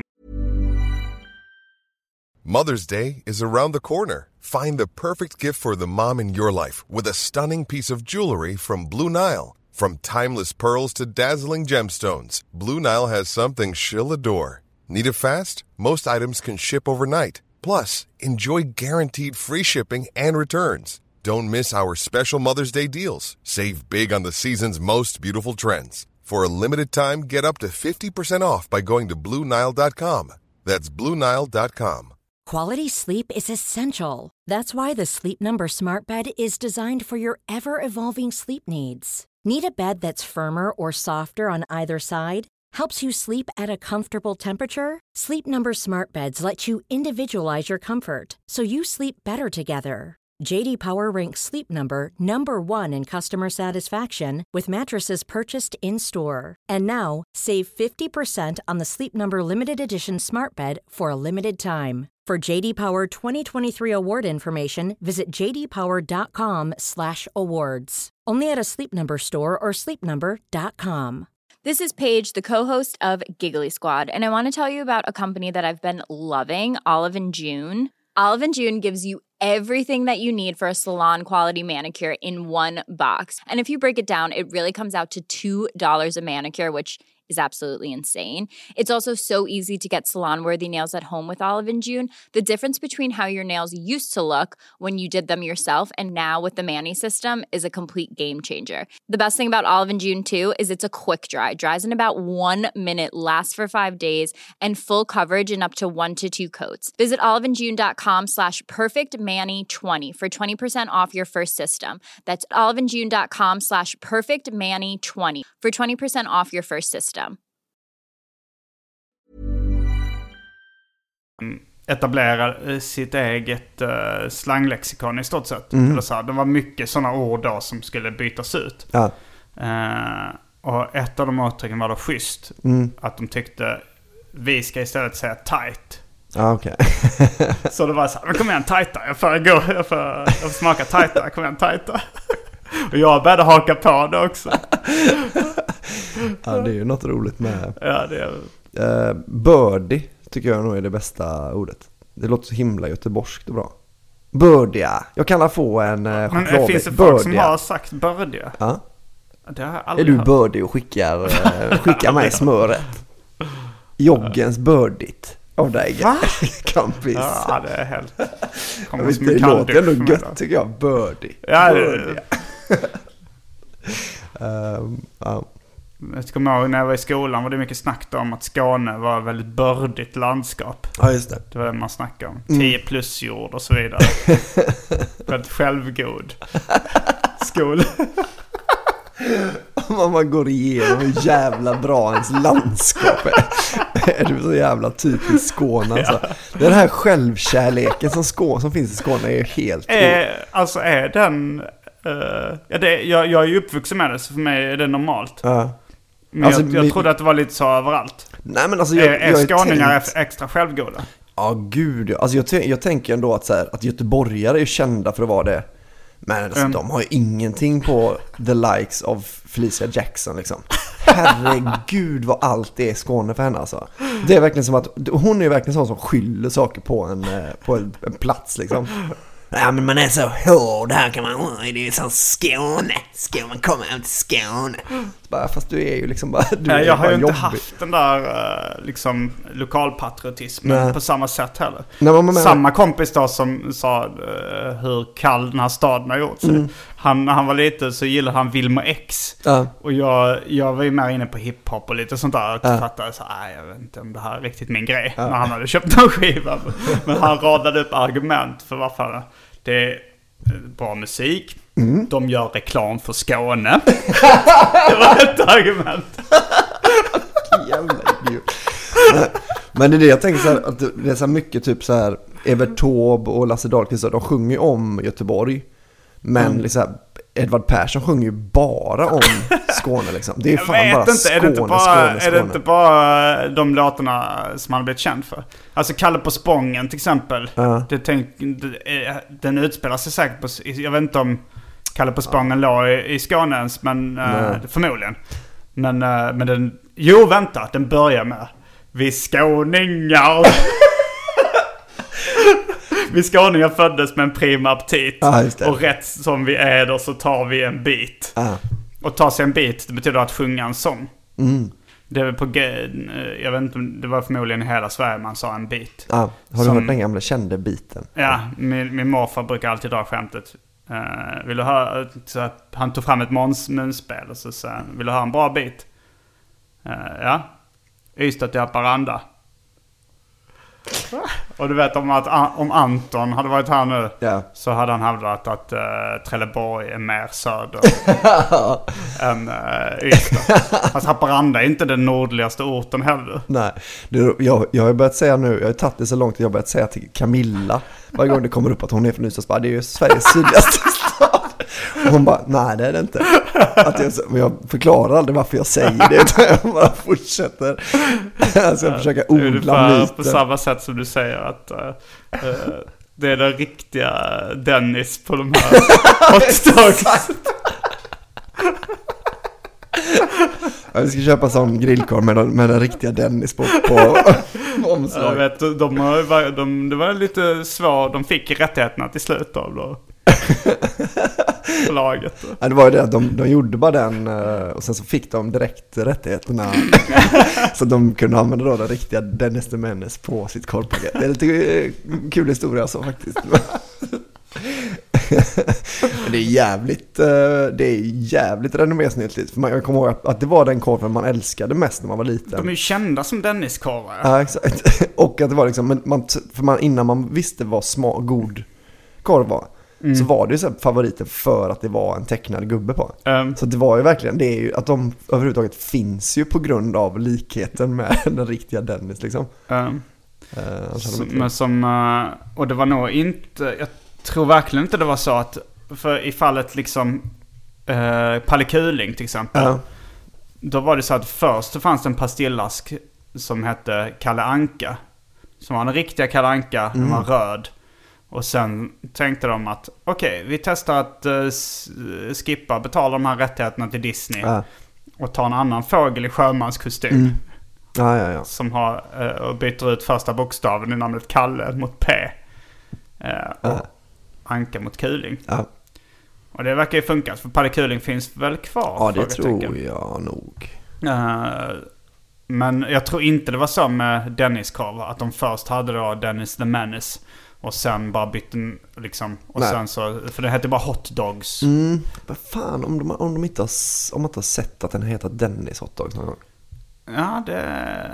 Mother's Day is around the corner. Find the perfect gift for the mom in your life with a stunning piece of jewelry from Blue Nile. From timeless pearls to dazzling gemstones, Blue Nile has something she'll adore. Need it fast? Most items can ship overnight. Plus, enjoy guaranteed free shipping and returns. Don't miss our special Mother's Day deals. Save big on the season's most beautiful trends. For a limited time, get up to fifty percent off by going to Blue Nile dot com. That's Blue Nile dot com. Quality sleep is essential. That's why the Sleep Number Smart Bed is designed for your ever-evolving sleep needs. Need a bed that's firmer or softer on either side? Helps you sleep at a comfortable temperature? Sleep Number Smart Beds let you individualize your comfort, so you sleep better together. J D Power ranks Sleep Number number one in customer satisfaction with mattresses purchased in-store. And now, save fifty percent on the Sleep Number Limited Edition Smart Bed for a limited time. For J D Power twenty twenty-three award information, visit j d power dot com slash awards. Only at a Sleep Number store or sleep number dot com. This is Paige, the co-host of Giggly Squad, and I want to tell you about a company that I've been loving, Olive and June. Olive and June gives you everything that you need for a salon-quality manicure in one box. And if you break it down, it really comes out to two dollars a manicure, which is absolutely insane. It's also so easy to get salon-worthy nails at home with Olive and June. The difference between how your nails used to look when you did them yourself and now with the Mani system is a complete game changer. The best thing about Olive and June, too, is it's a quick dry. Dries in about one minute, lasts for five days, and full coverage in up to one to two coats. Visit oliveandjune.com slash perfectmani20 for twenty percent off your first system. That's oliveandjune.com slash perfectmani20 for twenty percent off your first system. Etablera sitt eget uh, slanglexikon i stort sett. Mm. Eller så här, det var mycket sådana ord då som skulle bytas ut. Ja. Uh, och ett av de uttrycken var då schysst. Mm. Att de tyckte vi ska istället säga tight. Ja, okej. Så det var så här, men kom igen tajta, jag får gå, jag får, jag får smaka tajta, kom igen tajta. Och jag började haka på det också. Ja, det är ju något roligt med. Ja, det är... Uh, birdie tycker jag nog är det bästa ordet. Det låter så himla göteborgskt och bra. Birdia. Jag kan få en uh, chokladväxt. Men finns det folk som har sagt birdia? Ja. Det har jag Är aldrig du hört. birdie och skickar, uh, skickar mig smöret? Joggens birdit av dig, kampis. Ja, det är helt... Jag vet, det låter ändå gött tycker jag. Birdie. Ja, birdie. um, ja. Jag kommer ihåg när jag var i skolan var det mycket snack om att Skåne var ett väldigt bördigt landskap. Ja, just det. Det var det man snackade om. Mm. tio plus jord och så vidare. Väldigt självgod skola. Om man går igenom hur jävla bra ens landskap är. Är du så jävla typiskt Skåne alltså. Ja. Den här självkärleken som, Skå, som finns i Skåne är ju helt... Är, alltså är den... Uh, ja, det, jag, jag är ju uppvuxen med det, så för mig är det normalt. Ja. Men Alltså, jag, jag vi- trodde att det var lite så överallt. Nej, men alltså jag, är är jag skåningar tänkt- extra självgoda? Ja, gud. ja. Alltså jag, t- jag tänker ändå att, så här, att göteborgare är kända för att vara det. Men alltså, Mm. de har ju ingenting på the likes of Felicia Jackson liksom. Herregud vad allt det är Skåne för henne alltså. Det är verkligen som att hon är ju verkligen sån som skyller saker på en, eh, på en, en plats liksom. Ja, men man är så hård här kan man. Det är så Skåne. Skåne, man kommer hem till Skåne. Bara, fast du är ju liksom bara... Du Nej, är jag har bara ju inte jobbig. haft den där uh, liksom lokalpatriotismen Nej. på samma sätt heller. Nej, men, men, Samma kompis då som sa uh, hur kall den här staden har gjort sig. Mm. Han, när han var liten så gillade han Wilmer X. Ja. Och jag, jag var ju mer inne på hiphop och lite sånt där. Och Ja. fattade så nej, jag vet inte om det här är riktigt min grej. När han hade köpt en skiva. Men han radade upp argument för varför det är bra musik. Mm. De gör reklam för Skåne. Det var ett argument. Jävla idiot. Men, men det är det jag tänker så här, att det är så här mycket typ så här Evert Taube och Lasse Dahlqvist, de sjunger ju om Göteborg. Men Mm. liksom Edvard Persson sjunger ju bara om Skåne liksom. Det är ju Jag fan vet bara inte, Skåne, är det inte bara, Skåne, Skåne. är det inte bara de låtarna som han blivit känd för? Alltså Kalle på Spången till exempel. Ja. Det tänk, det, den utspelar sig säkert på... Jag vet inte om Kalle på Spången låg i, i Skåne ens, men uh, förmodligen. Men, uh, men den... Jo, vänta, den börjar med vi skåningar. Vi skåningar föddes med en prima aptit. Ja, just det. Och rätt som vi är då så tar vi en bit. Ja. Och ta sig en bit, det betyder att sjunga en sång. Mm. Det är på G, jag vet inte, det var förmodligen i hela Sverige man sa en bit. Ja. Har du Som- hört den gamla kände biten? Ja, min, min morfar brukar alltid dra skämtet. Uh, vill du höra, så att han tog fram ett måns- munspel och så sa han, vill du höra en bra bit? Uh, ja. Ystad till Haparanda. Och du vet om att om Anton hade varit här nu, Ja. så hade han hävdat att uh, Trelleborg är mer söder än uh, Ystad. Fast Haparanda är inte den nordligaste orten heller. Nej, det, jag, jag har börjat säga nu, jag har tagit det så långt att jag har börjat säga till Camilla varje gång det kommer upp att hon är från Ystad, bara, det är ju Sveriges sydligaste stad. Och hon bara, nej det är det inte. Att jag, men jag förklarar aldrig varför jag säger det, utan jag bara fortsätter. Alltså jag försöker odla Ungefär myten. på samma sätt som du säger att uh, uh, det är den riktiga Dennis på de här hot dogs. Ja, vi ska köpa sån grillkorv med, med den riktiga Dennis på, på Jag omslag. vet, de, har, de, det var lite svårt, de fick rättigheterna till slut av då. Förlaget. Ja, det var ju det, de, de gjorde bara den eh, och sen så fick de direkt rättigheterna så de kunde använda då den riktiga Dennis the Menace på sitt korvpaket. Det är lite eh, kul historia så faktiskt. Men det är jävligt eh, det är jävligt renommésnyltigt, för man, jag kommer ihåg att, att det var den korven man älskade mest när man var liten. De är ju kända som Dennis-korvar. Ja, exakt. Och att det var liksom, men man, för man, innan man visste vad sma, god korv var, mm. så var det ju så här favoriten för att det var en tecknad gubbe på. Um, Så det var ju verkligen, det är ju att de överhuvudtaget finns ju på grund av likheten med den riktiga Dennis liksom. um, Uh, som, men som, uh, och det var nog inte, jag tror verkligen inte det var så att, för i fallet liksom uh, Palle Kuling till exempel, uh. då var det så att först så fanns det en pastillask som hette Kalle Anka, som var den riktiga Kalle Anka, Mm. den var röd. Och sen tänkte de att okej, okay, vi testar att uh, skippa, betala de här rättigheterna till Disney. Ja. Och ta en annan fågel i sjömanskostym. Mm. Ja, ja, ja. Som har, uh, och byter ut första bokstaven i namnet Kalle mot P. Uh, och Ja. Anka mot Kuling. Ja. Och det verkar ju funka, för Palle Kuling finns väl kvar? Ja, det tror jag nog. Uh, men jag tror inte det var så med Dennis-korv. Att de först hade då Dennis the Menace. Och sen bara bytte liksom. Och Nej. sen så, för det hette bara Hot Dogs. Mm, vad fan, om de, om de inte har, om man inte har sett att den heter Dennis Hot Dogs någon gång. Ja, det...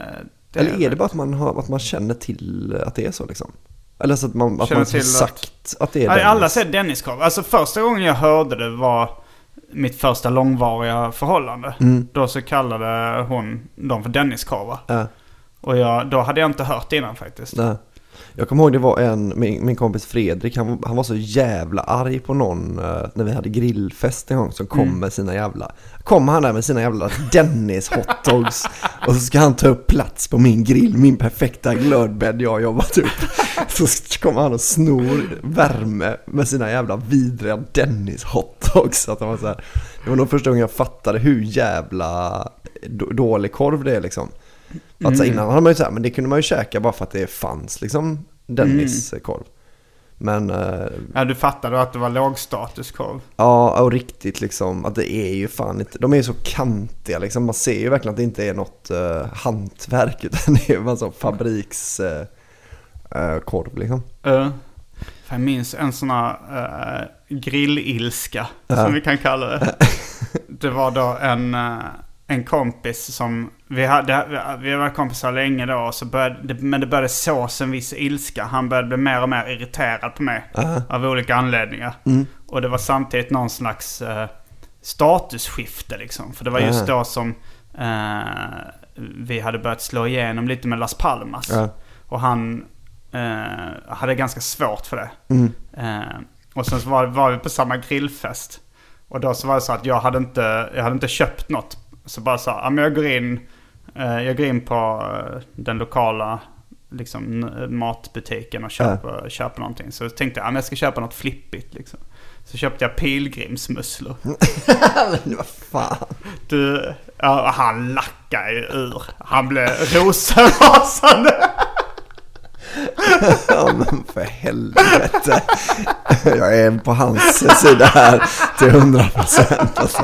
det Eller är det bara att man, har, att man känner till att det är så liksom? Eller så att man, att Känner man har till sagt att, att det är Ja, Dennis. alla säger Dennis-korv. Alltså första gången jag hörde det var mitt första långvariga förhållande. Mm. Då så kallade hon dem för Dennis-korvar. Ja. Och jag, då hade jag inte hört det innan faktiskt. Nej. Jag kommer ihåg det var en, min, min kompis Fredrik, han, han var så jävla arg på någon uh, när vi hade grillfest en gång som kom Mm. med sina jävla, kom han där med sina jävla Dennis hotdogs och så ska han ta upp plats på min grill, min perfekta glödbädd jag har jobbat upp. Så kommer han och snor värme med sina jävla vidriga Dennis hotdogs. Så att han var så här, det var nog första gången jag fattade hur jävla då- dålig korv det är liksom. Att så innan hade man ju så här, men det kunde man ju käka bara för att det fanns liksom Dennis korv. Men uh, Ja, du fattade att det var lågstatuskorv. ja, och riktigt liksom att det är ju fan inte, de är ju så kantiga liksom, man ser ju verkligen att det inte är något uh, hantverk utan det är bara så fabriks uh, uh, korv liksom. Uh, för jag minns en sån här uh, grillilska Ja. som vi kan kalla det. Det var då en, uh, en kompis som vi hade, vi har varit kompisar länge då, och så började, men det började sås en viss ilska. Han började bli mer och mer irriterad på mig Uh-huh. av olika anledningar. Mm. Och det var samtidigt någon slags uh, statusskifte liksom. För det var just Uh-huh. då som uh, vi hade börjat slå igenom lite med Las Palmas. Ja. Och han uh, hade ganska svårt för det. Mm. Uh, och sen så var, var vi på samma grillfest. Och då så var det så att jag hade inte, jag hade inte köpt något. Så bara så, ja men jag går in, uh, jag går in på uh, den lokala liksom, n- matbutiken och köper, uh. köper någonting. Så tänkte jag, ja men jag ska köpa något flippigt liksom. Så köpte jag pilgrimsmusslor. Men vad fan. Du, ja, han lackade ju ur. Han blev rosenrasande. Ja men för helvete. Jag är på hans sida här till hundra procent alltså.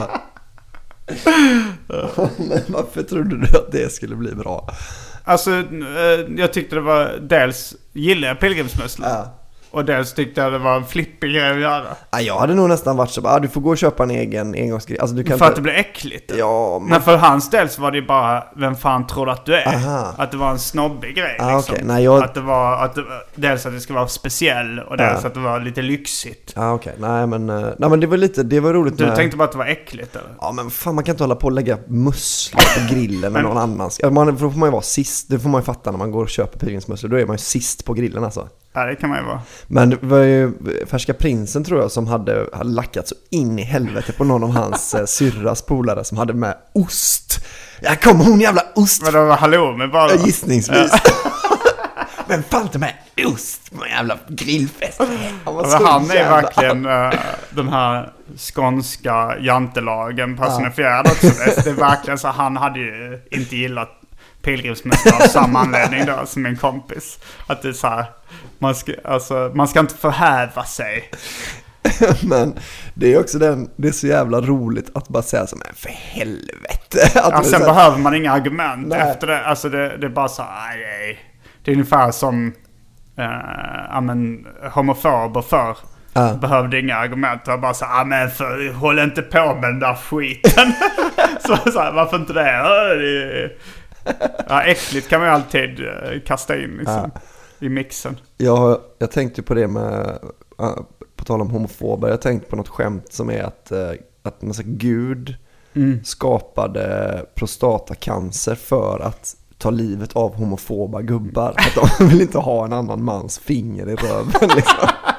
Men varför trodde du att det skulle bli bra? Alltså, eh, jag tyckte det var, dels gillade jag pilgrimsmusslor. Ja. Och dels tyckte jag det var en flippig grej att göra. Ja, jag hade nog nästan varit så bara, ah, du får gå och köpa en egen engångsgrej. Alltså, du kan För att inte... det blir äckligt. Ja, men... Men för hans del så var det ju bara, vem fan tror att du är? Aha. Att det var en snobbig grej Ah, liksom. okej. Nej, jag- Att det var, att det, dels att det skulle vara speciell och dels Ja. att det var lite lyxigt. Ja, okej. Nej, men, eh, nej, men det var lite, det var roligt Du med... tänkte bara att det var äckligt eller? Ja, men fan, man kan inte hålla på och lägga musslor på grillen med Men- någon annans. Ja, man, då får man ju vara sist, det får man ju fatta när man går och köper pilgrimsmusslor. Då är man ju sist på grillen alltså. Ja, det kan man ju vara. Men det var ju Färska Prinsen tror jag som hade, hade lackat så in i helvete på någon av hans eh, syrras polare som hade med ost. Ja, kom hon jävla ost. Men det var halloumi bara. Ja, gissningsvis. Men fan inte med ost på en jävla grillfest. Han, var Alltså, så han är jävla- verkligen uh, den här skånska jantelagen personifierad också. Det är verkligen så, han hade ju inte gillat pilgrimsmusslor av samma anledning då som min kompis. Att det är så här, man ska, alltså, man ska inte förhäva sig. Men det är också den, det är så jävla roligt att bara säga så, men för helvete. Att Ja, man sen så här- behöver man inga argument Nej. efter det. Alltså det, det är bara så här, nej. Det är ungefär som uh, ja, men, homofober för. Ja. Behövde inga argument. Det var bara så här, men för, håll inte på med den där skiten. så, så här, varför inte det? Ja, det är, ja, äckligt kan man ju alltid uh, kasta in liksom, i mixen. Jag, jag tänkte på det med, uh, på tal om homofober, jag tänkte på något skämt som är att, uh, att man säger, Gud Mm. skapade prostatacancer för att ta livet av homofoba gubbar. Att de vill inte ha en annan mans finger i röven liksom.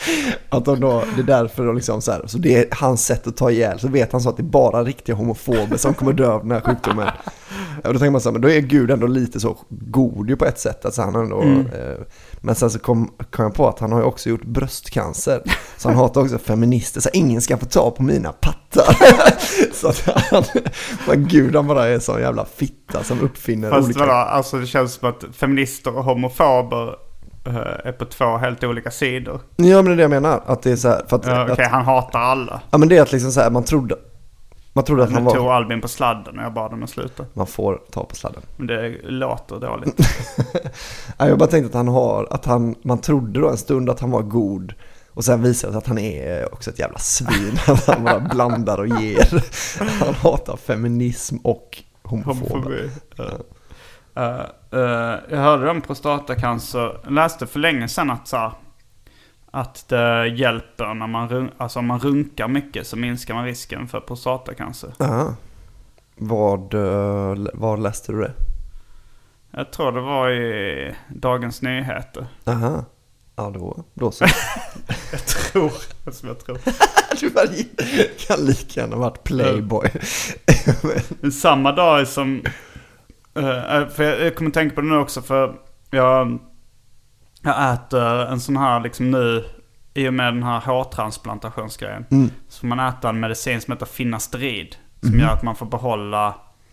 Att de då, det är därför då liksom så här, så det är hans sätt att ta ihjäl, så vet han så att det är bara riktiga homofober som kommer dö av den här sjukdomen. Och då tänker man så här, men då är Gud ändå lite så god ju på ett sätt, alltså han ändå, mm. eh, men sen så kom, kom jag på att han har ju också gjort bröstcancer, så han hatar också feminister, så ingen ska få ta på mina pattar. Så att han, men Gud, han bara är så jävla fitta som uppfinner Fast olika... Vadå, alltså det känns som att feminister och homofober är på två helt olika sidor. Ja, men det är det jag menar, att det är så här, för att, ja, okej, okay, att, han hatar alla. Ja, men det är att liksom så här, man trodde man trodde att nu han var... tog Albin på sladden och jag bad honom att sluta. Man får ta på sladden. Men det låter dåligt. Ja, jag bara tänkte att han har, att han, man trodde då en stund att han var god, och sen visade det att han är också ett jävla svin. Han bara blandar och ger. Han hatar feminism och homofobi. Ja. Uh, uh, jag hörde om prostatacancer. Jag läste för länge sedan att, så här, att det hjälper när man, run- alltså om man runkar mycket så minskar man risken för prostatacancer. Aha. Vad, uh, var läste du det? Jag tror det var i Dagens Nyheter. Aha. Ja, då, då så. jag tror, som jag tror. Du bara, kan lika gärna varit Playboy. Samma dag som... Uh, för jag, jag kommer tänka på det nu också, för jag, jag äter en sån här liksom nu, i och med den här hårtransplantationsgrejen, mm. så får man äta en medicin som heter finasterid, som mm. gör att man får behålla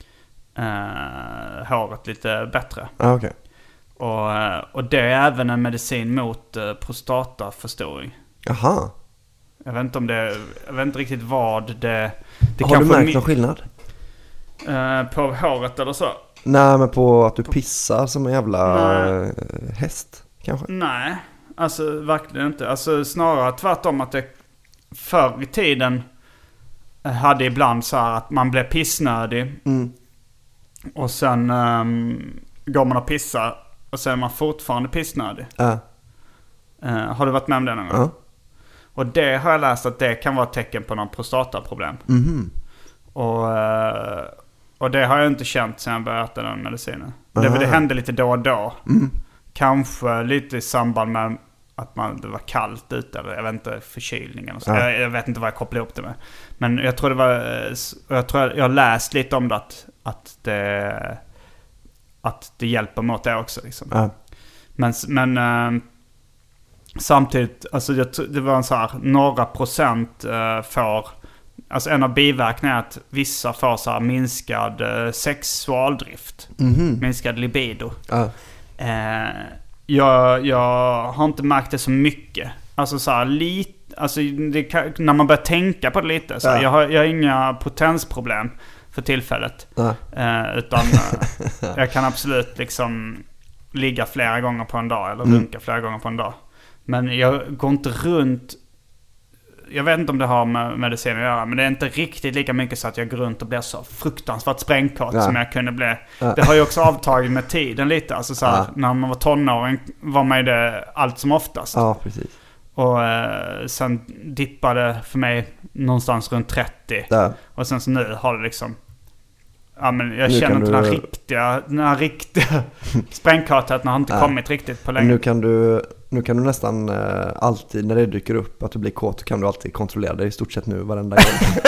uh, håret lite bättre. Ah, okay. och, och det är även en medicin mot uh, prostataförstoring. Jaha. Jag vet inte om det, jag vet inte riktigt vad det, det har du märkt någon skillnad? Uh, på håret eller så? Nej, men på att du pissar som en jävla Nej. häst kanske? Nej, alltså verkligen inte. Alltså snarare tvärtom, att det förr i tiden hade ibland så här att man blev pissnödig. Mm. Och sen um, går man och pissar och sen är man fortfarande pissnödig. Uh. Uh, har du varit med om det någon gång? Uh. Och det har jag läst att det kan vara ett tecken på någon prostataproblem. Mm. Och... Uh, Och det har jag inte känt sedan jag började äta den medicinen. Det, det hände lite då och då. Mm. Kanske lite i samband med att man, det var kallt ute. Eller jag vet inte, förkylning eller så. Ja. Jag, jag vet inte vad jag kopplade upp det med. Men jag tror det var... Jag tror jag har läst lite om det. Att, att det... Att det hjälper mot det också. Liksom. Ja. Men... men äh, samtidigt... Alltså det, det var en så här... Några procent äh, får... Alltså en av biverkningarna är att vissa får så här minskad eh, sexualdrift. Mm-hmm. Minskad libido. Uh. Eh, jag, jag har inte märkt det så mycket. Alltså så här lite... Alltså det kan, när man börjar tänka på det lite. Så uh. jag, har, jag har inga potensproblem för tillfället. Uh. Eh, utan eh, jag kan absolut liksom ligga flera gånger på en dag. Eller mm. runka flera gånger på en dag. Men jag går inte runt... Jag vet inte om det har med medicin att göra, men det är inte riktigt lika mycket så att jag går runt och blir så fruktansvärt sprängkort ja. som jag kunde bli. Ja. Det har ju också avtagit med tiden lite. Alltså så här, ja. när man var tonåring var man ju det allt som oftast. Ja, precis. Och eh, sen dippade för mig någonstans runt trettio. Ja. Och sen så nu har det liksom... Ja, men jag nu känner inte du... den här riktiga, den här riktiga sprängkortheten har inte ja. kommit riktigt på länge. Nu kan du... Nu kan du nästan uh, alltid, när det dyker upp att du blir kåt, kan du alltid kontrollera det i stort sett nu varenda gång.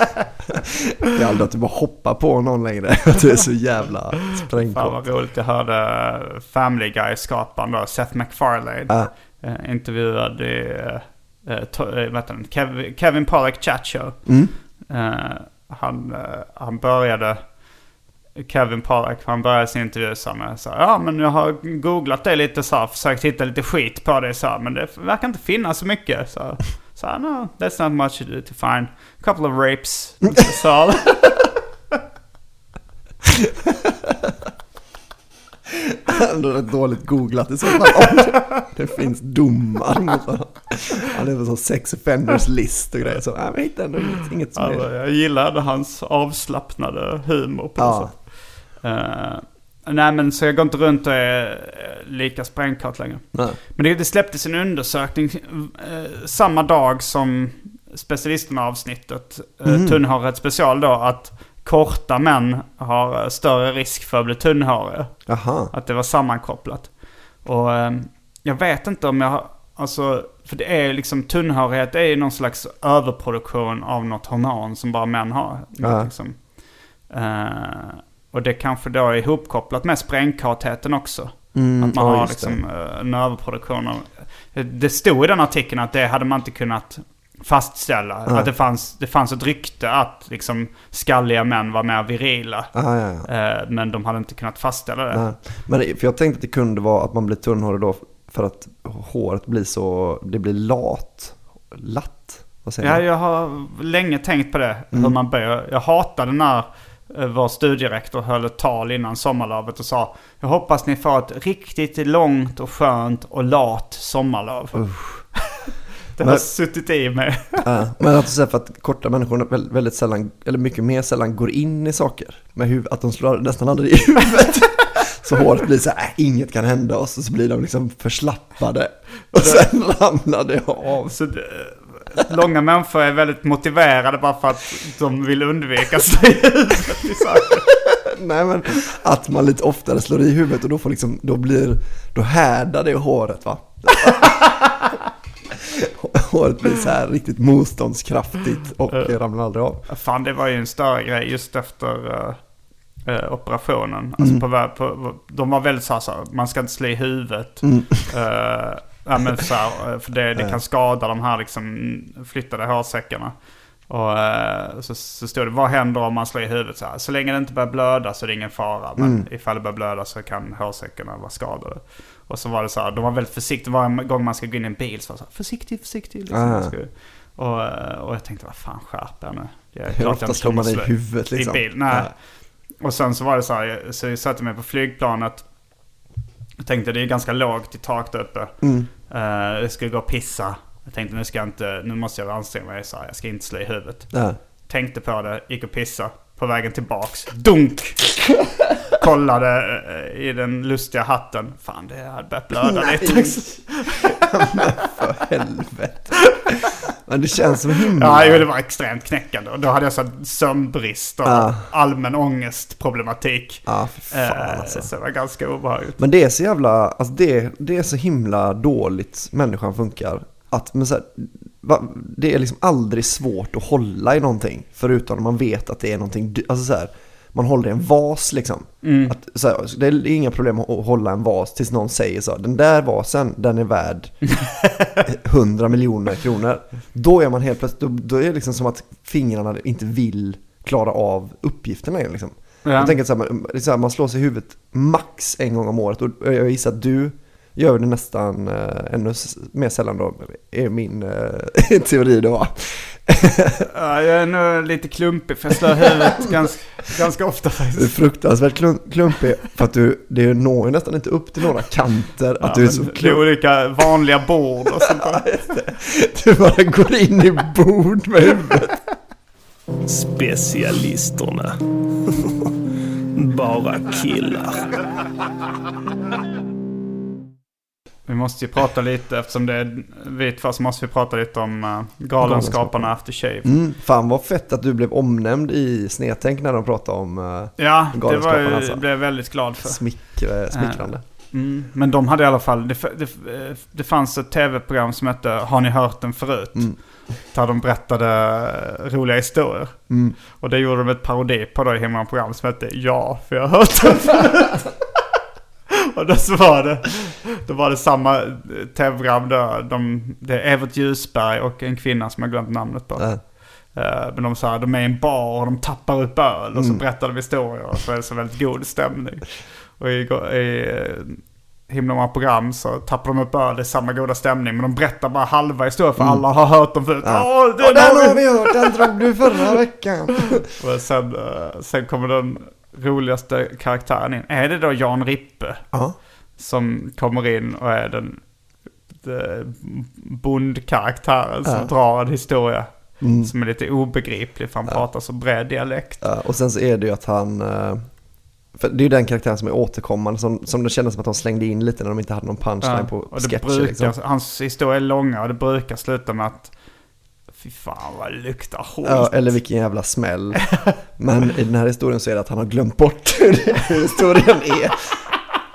Det är aldrig att du bara hoppar på någon längre. Att du är så jävla sprängkåt. Fan vad roligt, jag hörde Family Guy-skaparen då, Seth MacFarlane, uh. uh, intervjuad i uh, to- vet du, Kev- Kevin Pollak Chat Show. Mm. Uh, han, uh, han började... Kevin Pollak, han började sin intervju så med så här, ja men jag har googlat det lite så här, försökt hitta lite skit på det så här, men det verkar inte finnas så mycket så så här, no, that's not much to find. A couple of rapes. Så ändå rätt dåligt googlat i så fall. Det finns domar. Han är på så sex offenders list och grejer. Så jag vet ändå inget, inget som alltså, är. Jag gillade hans avslappnade humor på ja. så. Uh, nej men så jag går inte runt och är lika sprängkart längre. Nej. Men det, det släpptes en undersökning uh, samma dag som specialisterna avsnittet uh, mm. tunnhåret special då, att korta män har större risk för att bli tunnhåriga. Aha. Att det var sammankopplat. Och eh, jag vet inte om jag har, alltså för det är liksom, tunnhårighet är ju någon slags överproduktion av något hormon som bara män har. Ja. Liksom. Uh, och det kanske då är ihopkopplat med sprängkartheten också. Mm, att man ja, har liksom uh, en överproduktion av... Det stod i den artikeln att det hade man inte kunnat fastställa. Ja. Att det fanns, det fanns ett rykte att liksom skalliga män var mer virila. Ah, ja, ja. Uh, men de hade inte kunnat fastställa det. Nej. Men för jag tänkte att det kunde vara att man blir tunnhårig då för att håret blir så, det blir lat. Latt? Vad säger Ja, man? jag har länge tänkt på det. Mm. Hur man börjar. Jag hatade när vår studierektor höll ett tal innan sommarlovet och sa: jag hoppas ni får ett riktigt långt och skönt och lat sommarlov. Usch. Det har Men- suttit i mig. Ja, men att säga för att korta människor väldigt, väldigt sällan, eller mycket mer sällan går in i saker med huvud, att de slår nästan aldrig i huvudet. Så håret blir så här, äh, inget kan hända, och så, så blir de liksom förslappade och sen ramlar det av. Så det, långa människor är väldigt motiverade bara för att de vill undvika sig i huvudet i saker. Nej, men att man lite oftare slår i huvudet och då får liksom, då blir, då härdar det håret, va? Håret blir så här riktigt motståndskraftigt och uh, ramlar aldrig av. Fan, det var ju en större grej just efter uh, uh, operationen. Alltså Mm. på, på, de var väldigt så här, så här, man ska inte slå i huvudet. Mm. Uh, ja, men så här, för det, det kan skada de här liksom flyttade hårsäckarna. Och uh, så, så stod det, vad händer om man slår i huvudet? Så här, så länge det inte börjar blöda så är det ingen fara. Men Mm. ifall det börjar blöda så kan hårsäckarna vara skadade. Och så var det så här, de var väldigt försiktiga. Varje gång man ska gå in i en bil så var det så här, försiktig, försiktig. Liksom. Ah. Ska, och, och jag tänkte, vad fan, skärper jag nu? Det är Hur klart ofta jag slår man i slå huvudet liksom? I bil, nej. Ja. Och sen så var det så här, så jag satte mig på flygplanet. Jag tänkte, det är ganska lågt i tak där uppe. Mm. Uh, jag skulle gå och pissa. Jag tänkte, nu ska jag inte, nu måste jag anstränga mig så här, jag ska inte slå i huvudet. Ja. Tänkte på det, gick och pissa. På vägen tillbaks, dunk! Kollade uh, i den lustiga hatten. Fan, det hade börjat blöda lite också. Men för helvete. Men det känns som himla... Ja, jo, det var extremt knäckande. Och då hade jag så sömnbrist och Ja. allmän ångestproblematik. Ja, för fan Eh, alltså. Så det var ganska obehagligt. Men det är så jävla, alltså det, det är så himla dåligt människan funkar. Att, men så här, va, det är liksom aldrig svårt att hålla i någonting. Förutom när man vet att det är någonting, dy- alltså så här, man håller i en vas liksom. Mm. Att, så här, det är inga problem att hålla en vas tills någon säger så. Den där vasen, den är värd hundra miljoner kronor. Då är man helt plötsligt, då, då är det liksom som att fingrarna inte vill klara av uppgifterna liksom. Ja. Jag tänker att så här, man, det är så här, man slår sig i huvudet max en gång om året. Och jag gissar att du gör det nästan äh, ännu s- mer sällan då, är min äh, teori då, va? Ja, jag är nog lite klumpig för jag slår huvudet ganska, ganska ofta Du är faktiskt. fruktansvärt klum- klumpig för att du, det når ju nästan inte upp till några kanter. Ja, att du är så men det är klump. olika vanliga bord och sånt där. Du bara går in i bord med huvudet. Specialisterna. Bara killar. Vi måste ju prata lite, eftersom det är vi två, så måste vi prata lite om uh, Galenskaparna Aftershave. Mm, fan vad fett att du blev omnämnd i Snedtänk när de pratade om uh, Ja, det var Galenskaparna, ju, alltså. blev jag väldigt glad för. smickr, smickrande. Mm, men de hade i alla fall, det, det, det fanns ett tv-program som hette Har ni hört den förut? Mm. Där de berättade roliga historier. Mm. Och det gjorde de ett parodi på då i hemma program som hette Ja, för jag har hört den förut. Och då så var det, då var det samma tv-program där de, det är Evert Ljusberg och en kvinna som jag glömt namnet på. Äh. Uh, men de sa, de är i en bar och de tappar upp öl och så Mm. berättar de historier och så är det så väldigt god stämning. Och i, i himla många program så tappar de upp öl, det är samma goda stämning, men de berättar bara halva historier för Mm. alla har hört dem förut. Ja. Åh, Och den har vi hört, den drog du förra veckan. Och sen, uh, sen kommer den roligaste karaktären in. Är det då Jan Rippe Ja. som kommer in och är den, den bondkaraktären som Ja. drar en historia Mm. som är lite obegriplig för han Ja. pratar så bred dialekt. Ja, och sen så är det ju att han, eh, för det är ju den karaktären som är återkommande, som, som det kändes som att de slängde in lite när de inte hade någon punchline Ja, på och det sketcher brukar, liksom. hans historia är långa och det brukar sluta med att fy fan vad det luktar skit. Ja, eller vilken jävla smäll. Men i den här historien så är det att han har glömt bort hur historien är.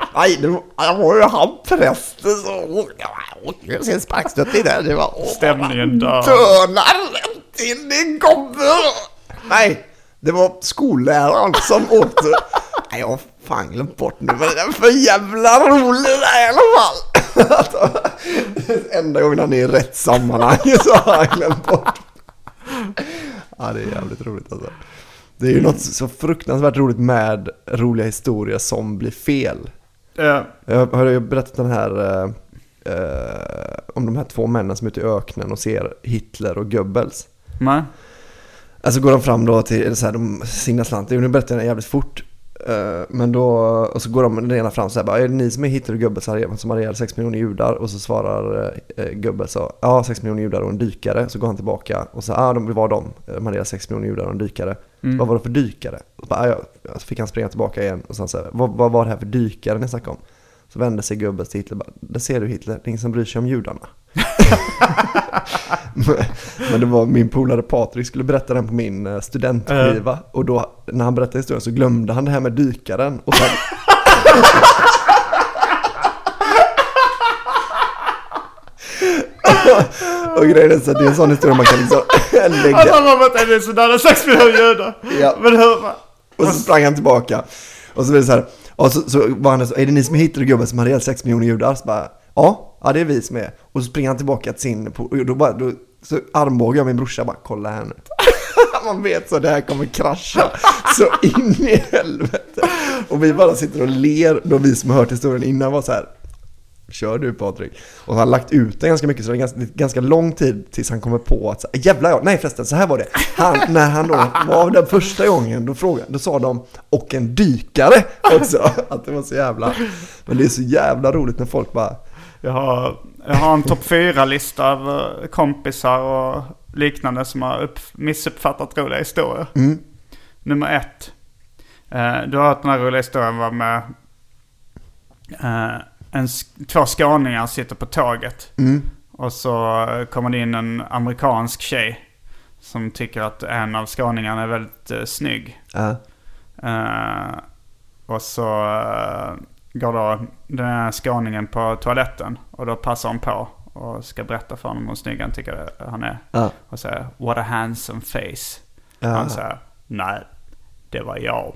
Nej, det var, jag var ju han prästen så... Jag ser sparkstött i det. Det var... Stämningen där. Dönar till din gubbe. Nej, det var skolläraren som åkte. Nej, jag har fan glömt bort nu. Men det är för jävla roligt där i alla fall. Enda gången han är i rätt sammanhang så har han glömt bort. Ja, det är jävligt roligt alltså. Det är ju något så fruktansvärt roligt med roliga historier som blir fel. Uh. Jag har ju berättat den här uh, uh, om de här två männen som är ute i öknen och ser Hitler och Goebbels. Nej. Alltså går de fram då till så här, de signar slant. Nu berättar jag jävligt fort. Uh, men då, och så går de den ena fram så här, bara, är det ni som är Hitler och Goebbels som har ihjäl sex miljoner judar? Och så svarar uh, Goebbels så, ja, sex miljoner judar och en dykare. Så går han tillbaka och så, ja, ah, de var de. De hade ihjäl sex miljoner judar och en dykare. Mm. Vad var det för dykare? Och så, bara, ah, ja. Så fick han springa tillbaka igen och så, så här, vad, vad var det här för dykare ni snackade om? Så vände sig Goebbels till Hitler och bara, där ser du Hitler, det är ingen som bryr sig om judarna. Men det var min polare Patrik skulle berätta den på min studentskiva. Uh. Och då, när han berättade historien så glömde han det här med dykaren. Och sen... och grejen är så att det är en sån historia man kan liksom lägga. Alltså han var att det är sådär sex miljoner judar. Ja. Men hur? Och så sprang han tillbaka. Och så blev det så här. Och så, så var han så, är det ni som är Hitler och Goebbels som har ihjäl sex miljoner judar? Så bara, ja, ja, det är vi som är. Och så springer han tillbaka till sin, och då bara, då, så armbågar jag min brorsa, bara kolla här nu. Man vet så, det här kommer krascha så in i helvete. Och vi bara sitter och ler, då vi som har hört historien innan var så här, kör du Patrik. Och han har lagt ut det ganska mycket, så det är ganska, ganska lång tid tills han kommer på att, jävlar ja, nej förresten, så här var det. Han, när han då var den första gången, då frågade, då sa de, och en dykare också, att det var så jävla, men det är så jävla roligt när folk bara... Jag har, jag har en topp fyra-lista av kompisar och liknande som har upp, missuppfattat roliga historier. Mm. Nummer ett. Eh, du har hört den här roliga historien var med eh, en, två skåningar sitter på tåget. Mm. Och så kommer det in en amerikansk tjej som tycker att en av skåningarna är väldigt eh, snygg. Uh. Eh, och så... Eh, går då den här skåningen på toaletten och då passar hon på och ska berätta för honom hur snygg han tycker han är. Ja. Och säger, what a handsome face. Ja. Han säger, nej, det var jag.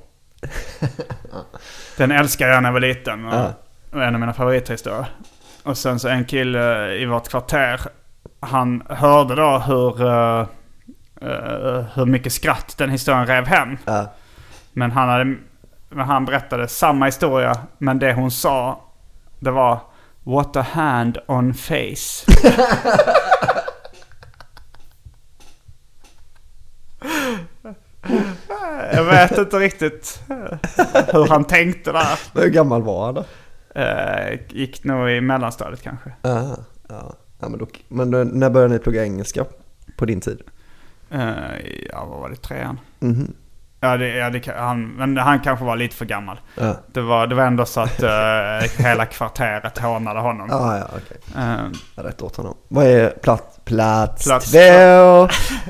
Den älskar jag när jag var liten. Och ja. En av mina favorithistorier. Och sen så en kille i vårt kvarter, han hörde då hur, uh, uh, hur mycket skratt den historien rev hem. Ja. Men han hade... Men han berättade samma historia, men det hon sa, det var what a hand on face. Jag vet inte riktigt hur han tänkte där. Hur gammal var han då? Uh, gick nog i mellanstadiet kanske. Aha, ja. Ja, men då, men då, när började ni plugga engelska på din tid? Uh, ja, vad var det? Trean? Mhm. Ja, det, ja det, han, men han kanske var lite för gammal. Ja. Det, var, det var ändå så att uh, hela kvarteret hånade honom. Ah, ja, okej. Okay. Uh, Rätt åt honom. Vad är plats, plats, plats två?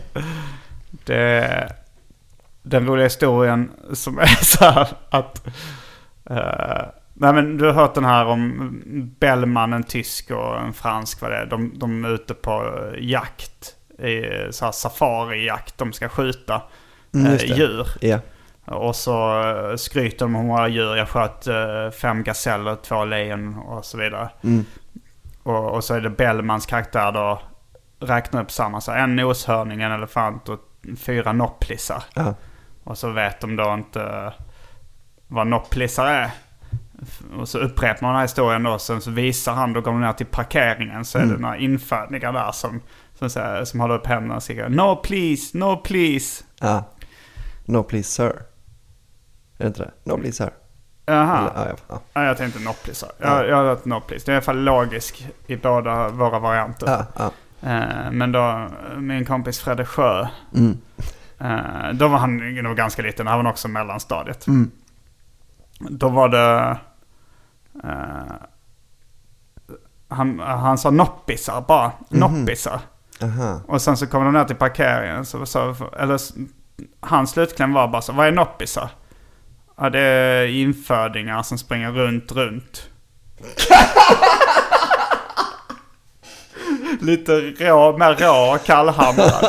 det, den roliga historien som är så här att... Uh, nej, men du har hört den här om Bellman, en tysk och en fransk. Vad det är. De, de är ute på jakt. I, så här safari-jakt. De ska skjuta. Mm, djur. Yeah. Och så skryter de om våra djur. Jag sköt uh, fem gaseller, två lejon och så vidare. Mm. Och, och så är det Bellmans karaktär då. Räknar upp samma. Så en noshörning, en elefant och fyra nopplisar. Uh-huh. Och så vet de då inte vad nopplisar är. Och så upprepar man den här historien då. Sen så visar han, då går man ner till parkeringen. Så mm. är det några infödningar där som, som, som, som håller upp händerna och säger no please, no please. Ja. No please sir. Är det inte det? No please sir. Jaha. Eller, ja, ja. Ja, jag tänkte no please sir. Jag, jag har hört no please. Det är i alla fall logiskt i båda våra varianter. Ja, ja. Uh, men då, min kompis Fredde Sjö. Mm. Uh, då var han nog ganska liten. Han var också mellanstadiet. Mm. Då var det... Uh, han, han sa noppisar bara. Mm-hmm. Noppisar. Aha. Och sen så kom de ner till parkeringen. Så, så, eller, hans slutkläm var bara så, vad är noppisar? Ja, det är infödingar som springer runt, runt. Lite rå, mer rå och kallhamrad.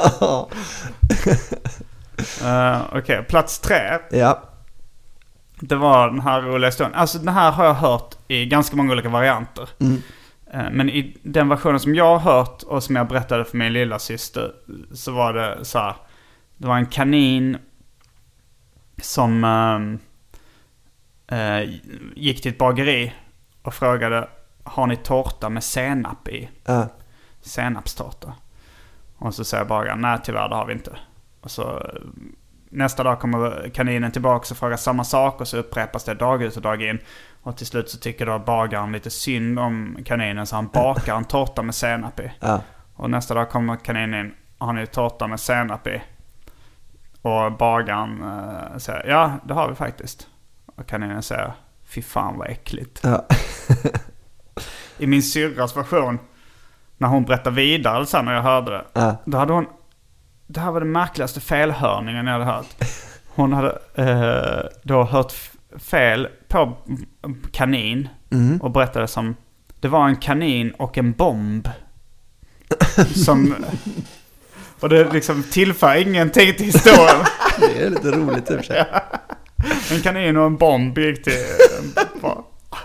uh, Okej, okay. Plats tre. Ja. Det var den här roliga historien. Alltså den här har jag hört i ganska många olika varianter. Mm. Uh, men i den versionen som jag har hört och som jag berättade för min lilla syster, så var det så här. Det var en kanin som uh, uh, gick till ett bageri och frågade: har ni tårta med senap i? Ja. Senapstårta. Och så säger bagaren: nej tyvärr, det har vi inte. Och så nästa dag kommer kaninen tillbaka och frågar samma sak, och så upprepas det dag ut och dag in. Och till slut så tycker då bagaren lite synd om kaninen, så han bakar en tårta med senap i. Ja. Och nästa dag kommer kaninen in: har ni tårta med senap i? Och bagaren äh, säger: ja, det har vi faktiskt. Och kaninen säger: fy fan vad äckligt. Ja. I min syrras version, när hon berättade vidare sen när jag hörde det, Ja. då hade hon, det här var den märkligaste felhörningen jag hade hört. Hon hade eh, då hört f- fel på kanin Mm. och berättade som: det var en kanin och en bomb. Som, och det liksom tillför ingenting till historien. Det är lite roligt i och för sig. En kanin och en bomb gick till bara.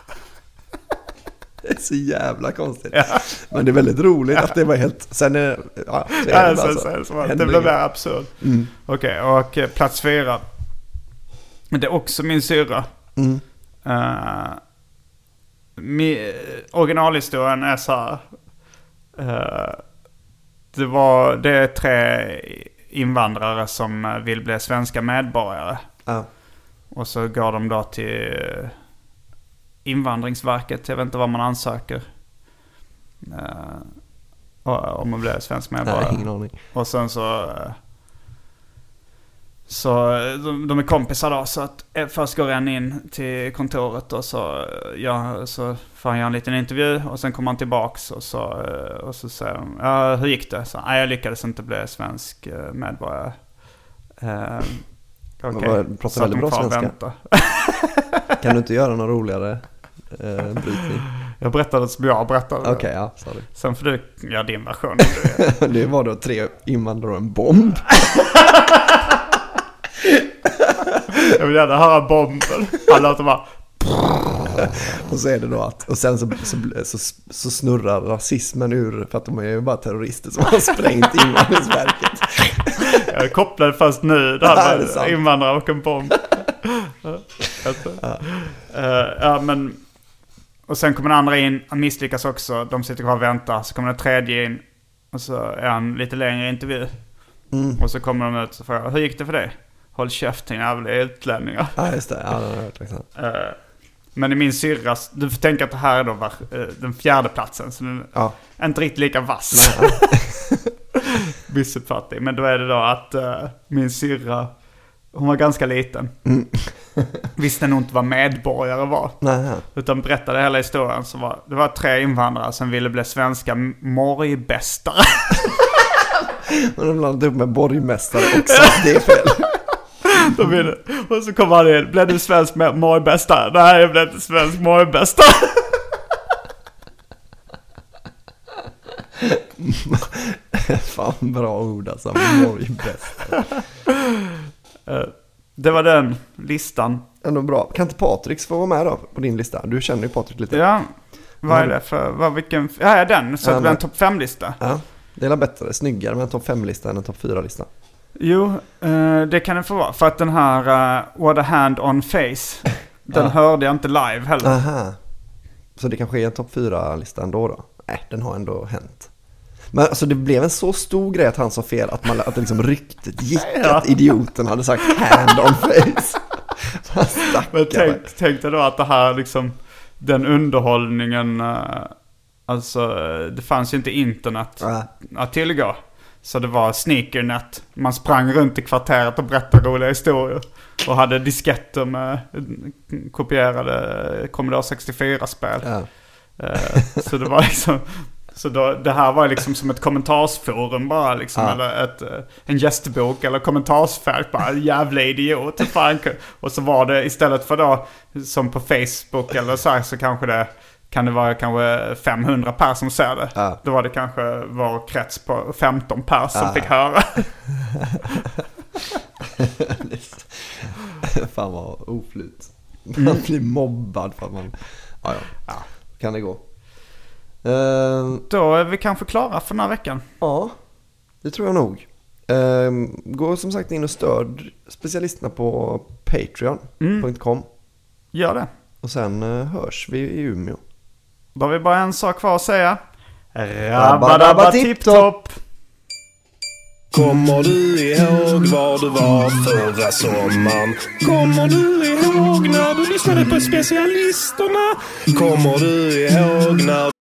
Det är så jävla konstigt. Ja. Men det är väldigt roligt att det var helt... Sen är, ja, så är Ja, det, så, bara så, så. så, så, det Händer blev inget. mer absurd. Mm. Okej, okay, och eh, plats fyra. Men det är också min syra. Mm. Uh, mi, originalhistorien är så här. Uh, det, var, det är tre invandrare som vill bli svenska medborgare. Ja. Och så går de då till Invandringsverket. Jag vet inte vad man ansöker. Uh, om man blir svensk medborgare. Nej, ingen aning. Och sen så... Uh, så de, de är kompisar då. Så att först går han in till kontoret. Och så, ja, så får han göra en liten intervju. Och sen kommer han tillbaks. Och så, och så säger de: ja, hur gick det? Så, nej, jag lyckades inte bli svensk medborgare. Uh, Okej, okay. Pratar väldigt bra svenska. Vänta. Kan du inte göra någon roligare eh, brytning? Jag berättade som jag berättade. Okej, okay, ja, sorry. Sen får du göra din version. Det var då tre invandrare och en bomb. Jag vill gärna höra bomben. Han låter bara... Och så är det då att... Och sen så, så, så, så snurrar rasismen ur... För att de är ju bara terrorister som har sprängt Invandringsverket. Jag kopplade först nu. Det här med invandrare och en bomb. Ja. Uh, ja, men... Och sen kommer den andra in. Han misslyckas också. De sitter kvar och väntar. Så kommer den tredje in. Och så är han lite längre intervju. Mm. Och så kommer de ut och frågar: hur gick det för dig? Håll käften, jävla utlänningar. Ja, just det. Ja, det har jag hört liksom. Uh, men i min syrras... Du får tänka att det här är då var, uh, den fjärde platsen. Så den ja. är inte riktigt lika vass. Missuppfattning. Men då är det då att uh, min syrra... Hon var ganska liten. Mm. Visste nog inte vad medborgare var. Nej. Utan berättade hela historien. Så var, det var tre invandrare som ville bli svenska morgbästare. Och de blandade upp med borgmästare också. Det är fel. De ville, och så kom han in: blev du svensk morgbästare? Nej, jag blev inte svensk morgbästare. Fan, bra ord alltså. Morgbästare. Det var den listan. Ändå bra. Kan inte Patrik få vara med då på din lista? Du känner ju Patrik lite. Ja, vad är det för... Vad, vilken, ja, är den? Så ja, det blir en topp fem-lista. Ja, det är bättre. Snyggare med en topp fem-lista än en topp fyra-lista. Jo, uh, det kan det få vara. För att den här uh, What a hand on face, den ja. hörde jag inte live heller. Aha. Så det kan ske en topp fyra-lista ändå då? Nej, den har ändå hänt. Men alltså det blev en så stor grej att han sa fel att, man, att det liksom ryktet gick ja. att idioten hade sagt hand on face. Men tänk, tänk dig då att det här liksom, den underhållningen, alltså det fanns ju inte internet äh. att tillgå. Så det var sneakernet. Man sprang runt i kvarteret och berättade roliga historier. Och hade disketter med kopierade Commodore sextiofyra-spel. Ja. Så det var liksom... Så då, det här var liksom som ett kommentarsforum bara liksom, Ja. eller ett, en gästbok eller kommentarsfält, bara jävla idiot. Fan. Och så var det istället för då som på Facebook eller så här, så kanske det kan det vara kanske femhundra pers som ser det. Ja. Då var det kanske vår krets på femton pers som Ja. fick höra. Fan vad oflyt. Man blir mobbad för att man... Ja, ja. Ja. Kan det gå. Uh, Då är vi kanske klara för den här veckan. ja, det tror jag nog. Uh, gå som sagt in och stöd specialisterna på patreon punkt com. Gör det. Och sen uh, hörs vi i Umeå. Då har vi bara en sak kvar att säga. Rabba-dabba tipp-topp! Kommer du ihåg var du var förra sommaren? Kommer du ihåg när du lyssnade på specialisterna? Kommer du ihåg när...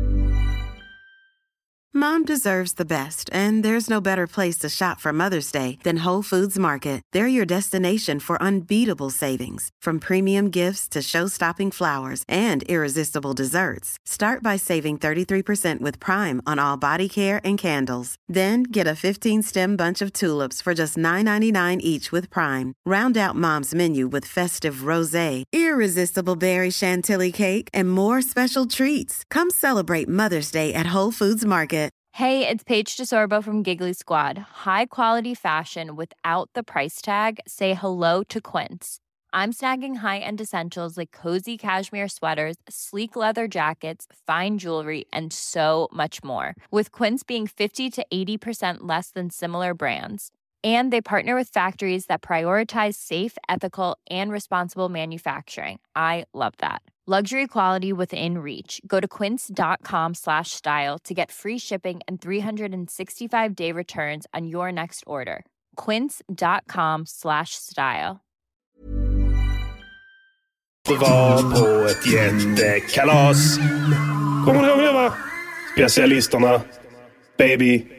Mom deserves the best, and there's no better place to shop for Mother's Day than Whole Foods Market. They're your destination for unbeatable savings, from premium gifts to show-stopping flowers and irresistible desserts. Start by saving thirty-three percent with Prime on all body care and candles. Then get a fifteen-stem bunch of tulips for just nine ninety-nine each with Prime. Round out Mom's menu with festive rosé, irresistible berry chantilly cake, and more special treats. Come celebrate Mother's Day at Whole Foods Market. Hey, it's Paige DeSorbo from Giggly Squad. High quality fashion without the price tag. Say hello to Quince. I'm snagging high-end essentials like cozy cashmere sweaters, sleek leather jackets, fine jewelry, and so much more. With Quince being fifty to eighty percent less than similar brands. And they partner with factories that prioritize safe, ethical, and responsible manufacturing. I love that. Luxury quality within reach. Go to quince.com slash style to get free shipping and three sixty-five day returns on your next order. Quince.com slash style. Du var på ett jättekalas. Kommer du ihåg det, va? Specialisterna. Baby.